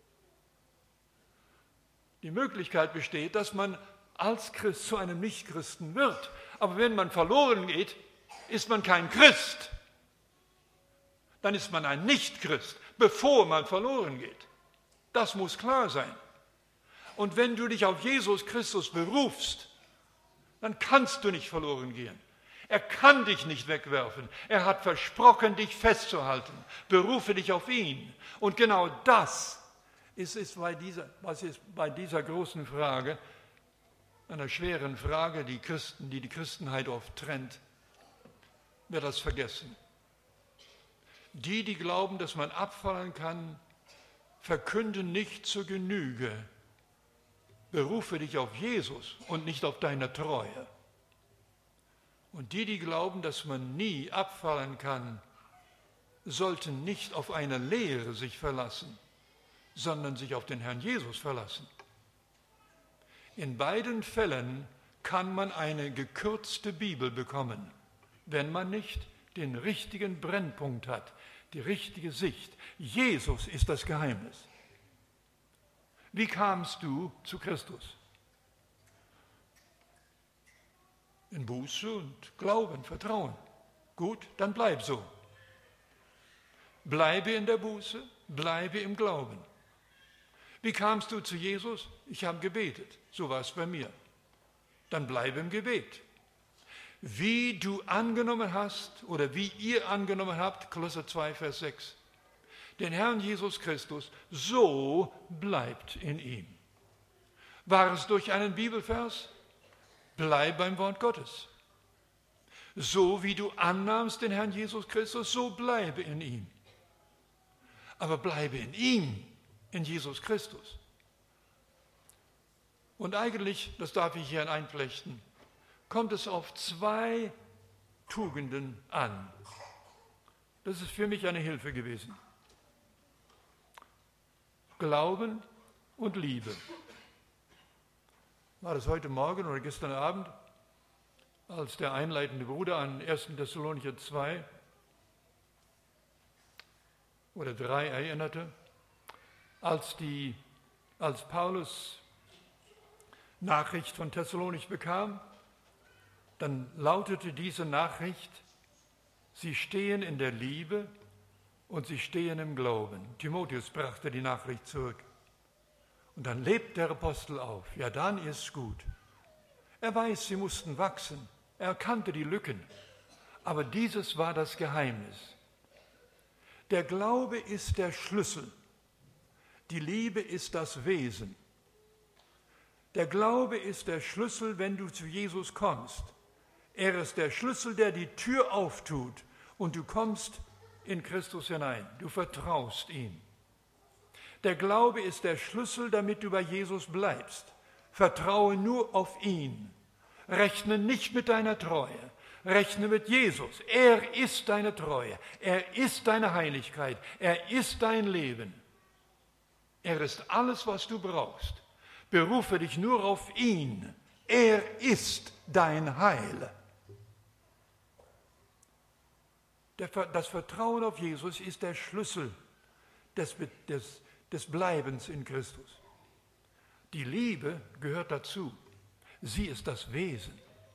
Die Möglichkeit besteht, dass man als Christ zu einem Nichtchristen wird. Aber wenn man verloren geht, ist man kein Christ. Dann ist man ein Nichtchrist, bevor man verloren geht. Das muss klar sein. Und wenn du dich auf Jesus Christus berufst, dann kannst du nicht verloren gehen. Er kann dich nicht wegwerfen. Er hat versprochen, dich festzuhalten. Berufe dich auf ihn. Und genau das ist bei dieser großen Frage, einer schweren Frage, die die Christenheit oft trennt, wird das vergessen. Die glauben, dass man abfallen kann, verkünden nicht zur Genüge. Berufe dich auf Jesus und nicht auf deine Treue. Und die glauben, dass man nie abfallen kann, sollten nicht auf eine Lehre sich verlassen, sondern sich auf den Herrn Jesus verlassen. In beiden Fällen kann man eine gekürzte Bibel bekommen, wenn man nicht den richtigen Brennpunkt hat, die richtige Sicht. Jesus ist das Geheimnis. Wie kamst du zu Christus? In Buße und Glauben, Vertrauen. Gut, dann bleib so. Bleibe in der Buße, bleibe im Glauben. Wie kamst du zu Jesus? Ich habe gebetet. So war es bei mir. Dann bleibe im Gebet. Wie du angenommen hast oder wie ihr angenommen habt, Kolosser 2, Vers 6, den Herrn Jesus Christus, so bleibt in ihm. War es durch einen Bibelvers? Bleib beim Wort Gottes. So wie du annahmst den Herrn Jesus Christus, so bleibe in ihm. Aber bleibe in ihm, in Jesus Christus. Und eigentlich, das darf ich hier einflechten, kommt es auf zwei Tugenden an. Das ist für mich eine Hilfe gewesen. Glauben und Liebe. War das heute Morgen oder gestern Abend, als der einleitende Bruder an 1. Thessalonicher 2 oder 3 erinnerte, als Paulus Nachricht von Thessalonich bekam, dann lautete diese Nachricht, sie stehen in der Liebe und sie stehen im Glauben. Timotheus brachte die Nachricht zurück. Und dann lebt der Apostel auf. Ja, dann ist gut. Er weiß, sie mussten wachsen. Er kannte die Lücken. Aber dieses war das Geheimnis. Der Glaube ist der Schlüssel. Die Liebe ist das Wesen. Der Glaube ist der Schlüssel, wenn du zu Jesus kommst. Er ist der Schlüssel, der die Tür auftut und du kommst in Christus hinein. Du vertraust ihm. Der Glaube ist der Schlüssel, damit du bei Jesus bleibst. Vertraue nur auf ihn. Rechne nicht mit deiner Treue. Rechne mit Jesus. Er ist deine Treue. Er ist deine Heiligkeit. Er ist dein Leben. Er ist alles, was du brauchst. Berufe dich nur auf ihn. Er ist dein Heil. Das Vertrauen auf Jesus ist der Schlüssel des Bleibens in Christus. Die Liebe gehört dazu. Sie ist das Wesen.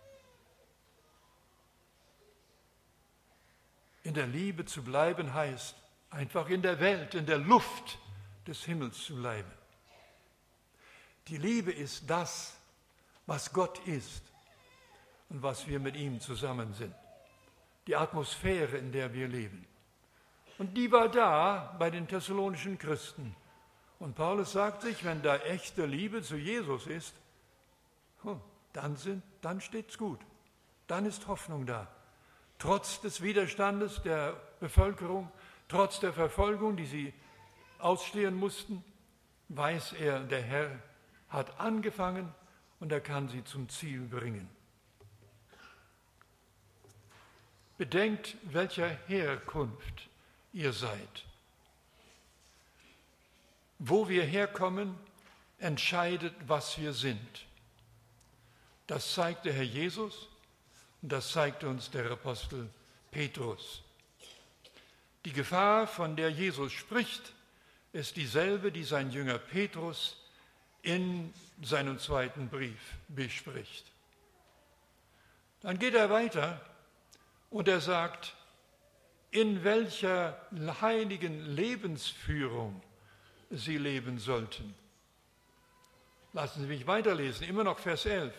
In der Liebe zu bleiben heißt, einfach in der Welt, in der Luft des Himmels zu bleiben. Die Liebe ist das, was Gott ist und was wir mit ihm zusammen sind. Die Atmosphäre, in der wir leben. Und die war da bei den thessalonischen Christen. Und Paulus sagt sich, wenn da echte Liebe zu Jesus ist, dann steht's gut. Dann ist Hoffnung da. Trotz des Widerstandes der Bevölkerung, trotz der Verfolgung, die sie ausstehen mussten, weiß er, der Herr hat angefangen und er kann sie zum Ziel bringen. Bedenkt, welcher Herkunft ihr seid. Wo wir herkommen, entscheidet, was wir sind. Das zeigt der Herr Jesus und das zeigt uns der Apostel Petrus. Die Gefahr, von der Jesus spricht, ist dieselbe, die sein Jünger Petrus in seinem zweiten Brief bespricht. Dann geht er weiter und er sagt, in welcher heiligen Lebensführung sie leben sollten. Lassen Sie mich weiterlesen, immer noch Vers 11.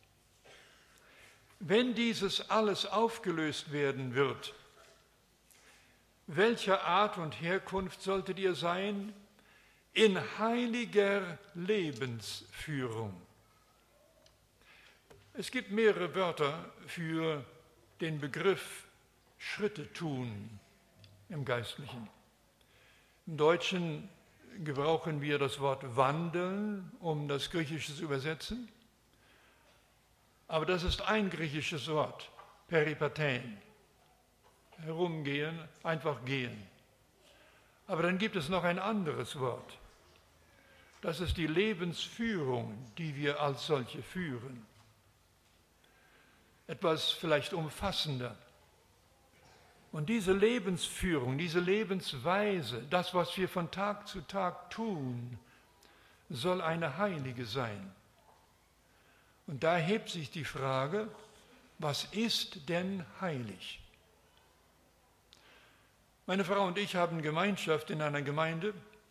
Wenn dieses alles aufgelöst werden wird, welcher Art und Herkunft solltet ihr sein? In heiliger Lebensführung. Es gibt mehrere Wörter für den Begriff Schritte tun im Geistlichen. Im Deutschen gebrauchen wir das Wort wandeln, um das Griechische zu übersetzen. Aber das ist ein griechisches Wort, peripatein. Herumgehen, einfach gehen. Aber dann gibt es noch ein anderes Wort. Das ist die Lebensführung, die wir als solche führen. Etwas vielleicht umfassender. Und diese Lebensführung, diese Lebensweise, das, was wir von Tag zu Tag tun, soll eine heilige sein. Und da hebt sich die Frage, was ist denn heilig? Meine Frau und ich haben Gemeinschaft in einer Gemeinde.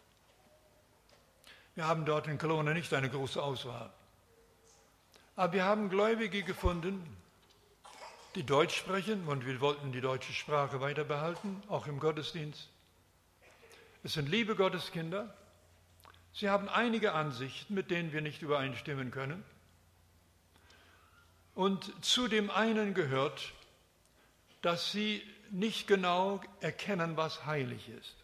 Wir haben dort in Kelowna nicht eine große Auswahl. Aber wir haben Gläubige gefunden, die Deutsch sprechen, und wir wollten die deutsche Sprache weiter behalten, auch im Gottesdienst. Es sind liebe Gotteskinder. Sie haben einige Ansichten, mit denen wir nicht übereinstimmen können. Und zu dem einen gehört, dass sie nicht genau erkennen, was heilig ist.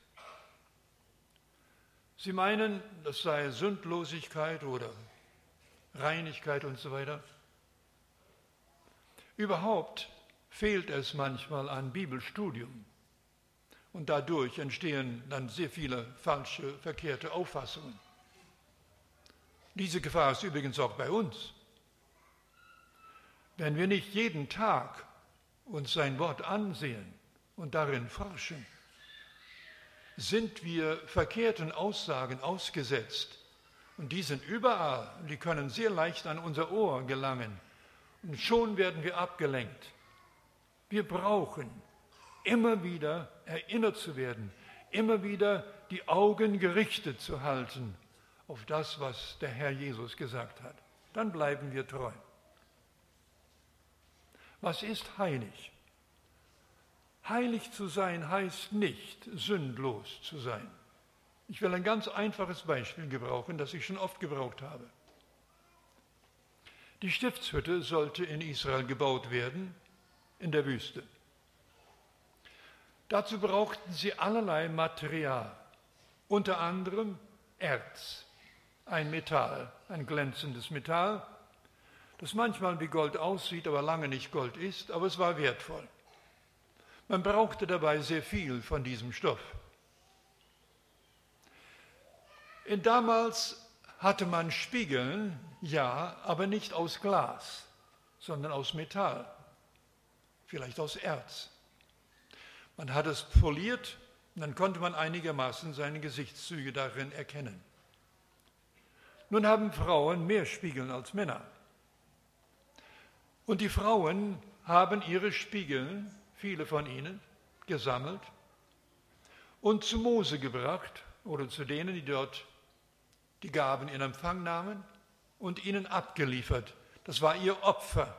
Sie meinen, das sei Sündlosigkeit oder Reinigkeit und so weiter. Überhaupt fehlt es manchmal an Bibelstudium. Und dadurch entstehen dann sehr viele falsche, verkehrte Auffassungen. Diese Gefahr ist übrigens auch bei uns. Wenn wir nicht jeden Tag uns sein Wort ansehen und darin forschen, sind wir verkehrten Aussagen ausgesetzt. Und die sind überall, die können sehr leicht an unser Ohr gelangen. Und schon werden wir abgelenkt. Wir brauchen immer wieder erinnert zu werden, immer wieder die Augen gerichtet zu halten auf das, was der Herr Jesus gesagt hat. Dann bleiben wir treu. Was ist heilig? Heilig zu sein heißt nicht, sündlos zu sein. Ich will ein ganz einfaches Beispiel gebrauchen, das ich schon oft gebraucht habe. Die Stiftshütte sollte in Israel gebaut werden, in der Wüste. Dazu brauchten sie allerlei Material, unter anderem Erz, ein Metall, ein glänzendes Metall, das manchmal wie Gold aussieht, aber lange nicht Gold ist, aber es war wertvoll. Man brauchte dabei sehr viel von diesem Stoff. Damals hatte man Spiegeln, ja, aber nicht aus Glas, sondern aus Metall, vielleicht aus Erz. Man hat es poliert und dann konnte man einigermaßen seine Gesichtszüge darin erkennen. Nun haben Frauen mehr Spiegeln als Männer. Und die Frauen haben ihre Spiegel, viele von ihnen, gesammelt und zu Mose gebracht oder zu denen, die dort die Gaben in Empfang nahmen und ihnen abgeliefert. Das war ihr Opfer.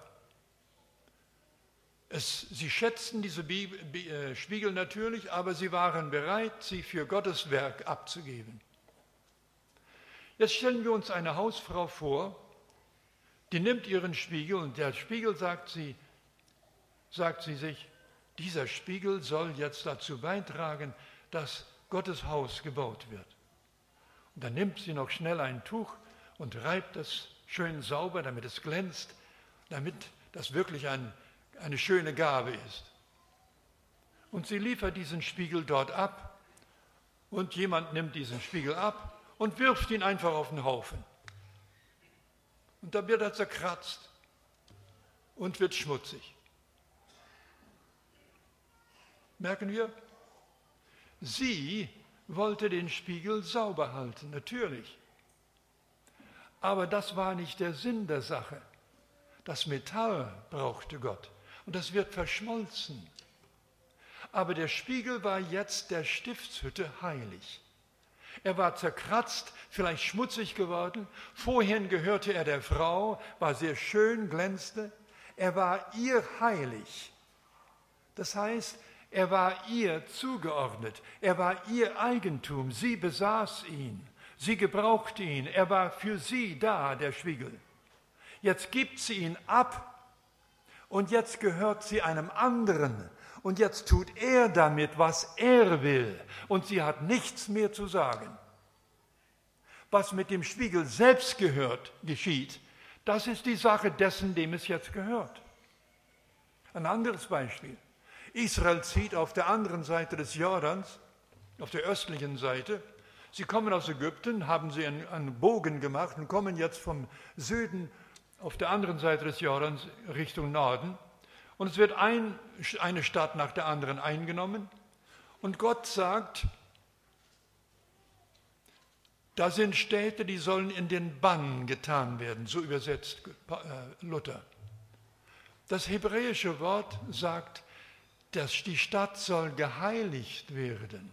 Sie schätzten diese Spiegel natürlich, aber sie waren bereit, sie für Gottes Werk abzugeben. Jetzt stellen wir uns eine Hausfrau vor, die nimmt ihren Spiegel und der Spiegel sagt sie sich, dieser Spiegel soll jetzt dazu beitragen, dass Gottes Haus gebaut wird. Und dann nimmt sie noch schnell ein Tuch und reibt es schön sauber, damit es glänzt, damit das wirklich eine schöne Gabe ist. Und sie liefert diesen Spiegel dort ab und jemand nimmt diesen Spiegel ab und wirft ihn einfach auf den Haufen. Und dann wird er zerkratzt und wird schmutzig. Merken wir? Sie wollte den Spiegel sauber halten, natürlich. Aber das war nicht der Sinn der Sache. Das Metall brauchte Gott und das wird verschmolzen. Aber der Spiegel war jetzt der Stiftshütte heilig. Er war zerkratzt, vielleicht schmutzig geworden. Vorhin gehörte er der Frau, war sehr schön, glänzte. Er war ihr heilig. Das heißt, er war ihr zugeordnet. Er war ihr Eigentum. Sie besaß ihn. Sie gebrauchte ihn. Er war für sie da, der Spiegel. Jetzt gibt sie ihn ab und jetzt gehört sie einem anderen. Und jetzt tut er damit, was er will. Und sie hat nichts mehr zu sagen. Was mit dem Spiegel selbst geschieht, das ist die Sache dessen, dem es jetzt gehört. Ein anderes Beispiel. Israel zieht auf der anderen Seite des Jordans, auf der östlichen Seite. Sie kommen aus Ägypten, haben sie einen Bogen gemacht und kommen jetzt vom Süden auf der anderen Seite des Jordans Richtung Norden. Und es wird eine Stadt nach der anderen eingenommen. Und Gott sagt, da sind Städte, die sollen in den Bann getan werden, so übersetzt Luther. Das hebräische Wort sagt, dass die Stadt soll geheiligt werden.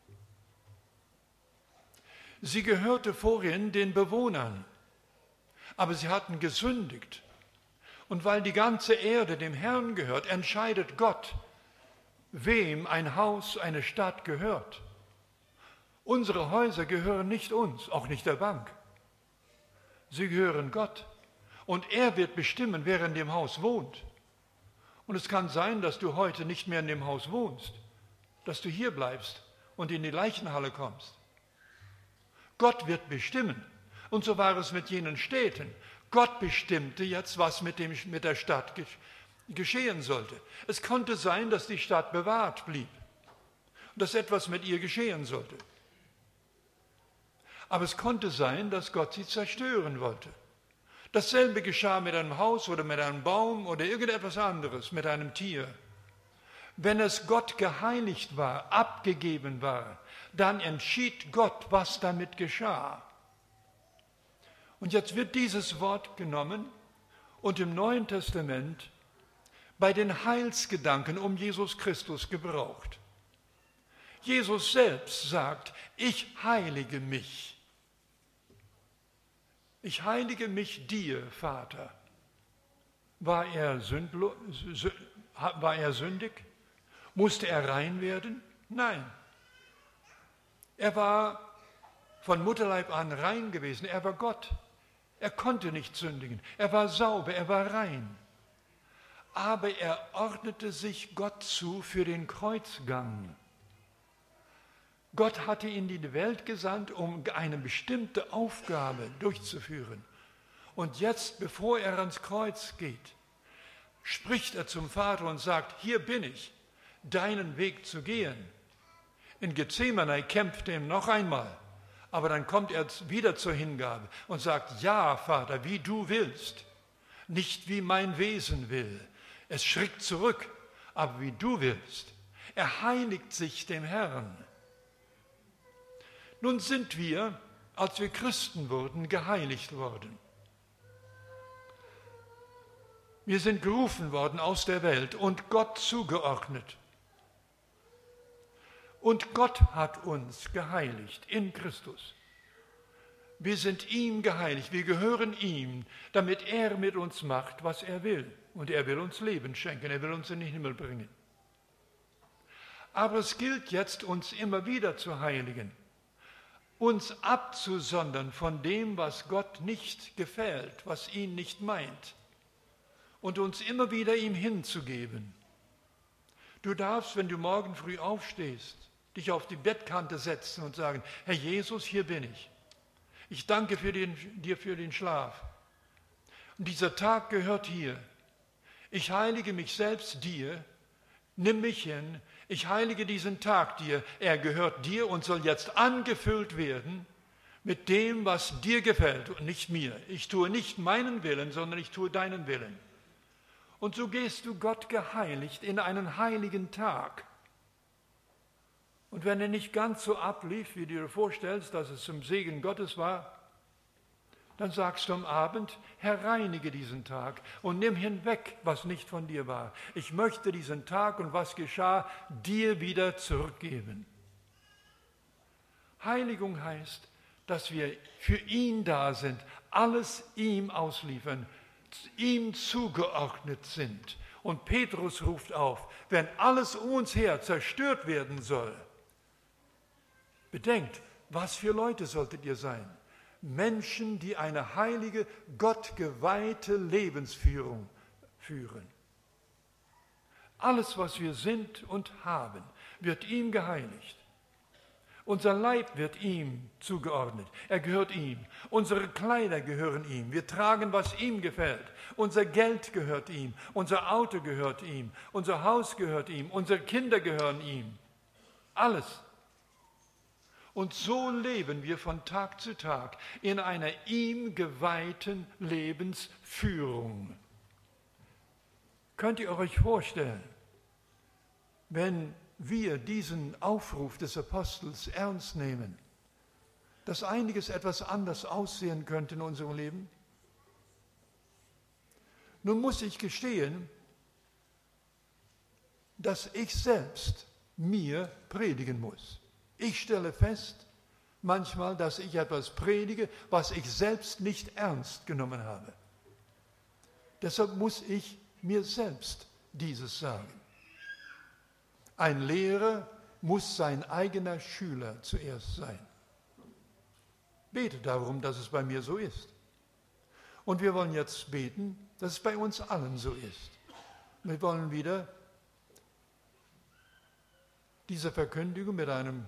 Sie gehörte vorhin den Bewohnern, aber sie hatten gesündigt. Und weil die ganze Erde dem Herrn gehört, entscheidet Gott, wem ein Haus, eine Stadt gehört. Unsere Häuser gehören nicht uns, auch nicht der Bank. Sie gehören Gott. Und er wird bestimmen, wer in dem Haus wohnt. Und es kann sein, dass du heute nicht mehr in dem Haus wohnst, dass du hier bleibst und in die Leichenhalle kommst. Gott wird bestimmen. Und so war es mit jenen Städten. Gott bestimmte jetzt, was mit der Stadt geschehen sollte. Es konnte sein, dass die Stadt bewahrt blieb und dass etwas mit ihr geschehen sollte. Aber es konnte sein, dass Gott sie zerstören wollte. Dasselbe geschah mit einem Haus oder mit einem Baum oder irgendetwas anderes, mit einem Tier. Wenn es Gott geheiligt war, abgegeben war, dann entschied Gott, was damit geschah. Und jetzt wird dieses Wort genommen und im Neuen Testament bei den Heilsgedanken um Jesus Christus gebraucht. Jesus selbst sagt, ich heilige mich. Ich heilige mich dir, Vater. War er sündig? Musste er rein werden? Nein. Er war von Mutterleib an rein gewesen. Er war Gott. Er konnte nicht sündigen. Er war sauber, er war rein. Aber er ordnete sich Gott zu für den Kreuzgang. Gott hatte ihn in die Welt gesandt, um eine bestimmte Aufgabe durchzuführen. Und jetzt, bevor er ans Kreuz geht, spricht er zum Vater und sagt, hier bin ich, deinen Weg zu gehen. In Gethsemane kämpft er noch einmal, aber dann kommt er wieder zur Hingabe und sagt, ja, Vater, wie du willst, nicht wie mein Wesen will. Es schreckt zurück, aber wie du willst. Er heiligt sich dem Herrn. Nun sind wir, als wir Christen wurden, geheiligt worden. Wir sind gerufen worden aus der Welt und Gott zugeordnet. Und Gott hat uns geheiligt in Christus. Wir sind ihm geheiligt, wir gehören ihm, damit er mit uns macht, was er will. Und er will uns Leben schenken, er will uns in den Himmel bringen. Aber es gilt jetzt, uns immer wieder zu heiligen, uns abzusondern von dem, was Gott nicht gefällt, was ihn nicht meint, und uns immer wieder ihm hinzugeben. Du darfst, wenn du morgen früh aufstehst, dich auf die Bettkante setzen und sagen, Herr Jesus, hier bin ich. Ich danke dir für den Schlaf. Und dieser Tag gehört dir. Ich heilige mich selbst dir. Nimm mich hin. Ich heilige diesen Tag dir. Er gehört dir und soll jetzt angefüllt werden mit dem, was dir gefällt und nicht mir. Ich tue nicht meinen Willen, sondern ich tue deinen Willen. Und so gehst du Gott geheiligt in einen heiligen Tag. Und wenn er nicht ganz so ablief, wie du dir vorstellst, dass es zum Segen Gottes war, dann sagst du am Abend, Herr, reinige diesen Tag und nimm hinweg, was nicht von dir war. Ich möchte diesen Tag und was geschah, dir wieder zurückgeben. Heiligung heißt, dass wir für ihn da sind, alles ihm ausliefern, ihm zugeordnet sind. Und Petrus ruft auf, wenn alles um uns her zerstört werden soll, bedenkt, was für Leute solltet ihr sein? Menschen, die eine heilige, gottgeweihte Lebensführung führen. Alles, was wir sind und haben, wird ihm geheiligt. Unser Leib wird ihm zugeordnet. Er gehört ihm. Unsere Kleider gehören ihm. Wir tragen, was ihm gefällt. Unser Geld gehört ihm. Unser Auto gehört ihm. Unser Haus gehört ihm. Unsere Kinder gehören ihm. Alles. Und so leben wir von Tag zu Tag in einer ihm geweihten Lebensführung. Könnt ihr euch vorstellen, wenn wir diesen Aufruf des Apostels ernst nehmen, dass einiges etwas anders aussehen könnte in unserem Leben? Nun muss ich gestehen, dass ich selbst mir predigen muss. Ich stelle fest, manchmal, dass ich etwas predige, was ich selbst nicht ernst genommen habe. Deshalb muss ich mir selbst dieses sagen. Ein Lehrer muss sein eigener Schüler zuerst sein. Bete darum, dass es bei mir so ist. Und wir wollen jetzt beten, dass es bei uns allen so ist. Wir wollen wieder diese Verkündigung mit einem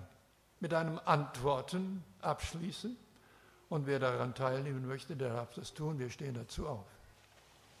Antworten abschließen. Und wer daran teilnehmen möchte, der darf das tun. Wir stehen dazu auf.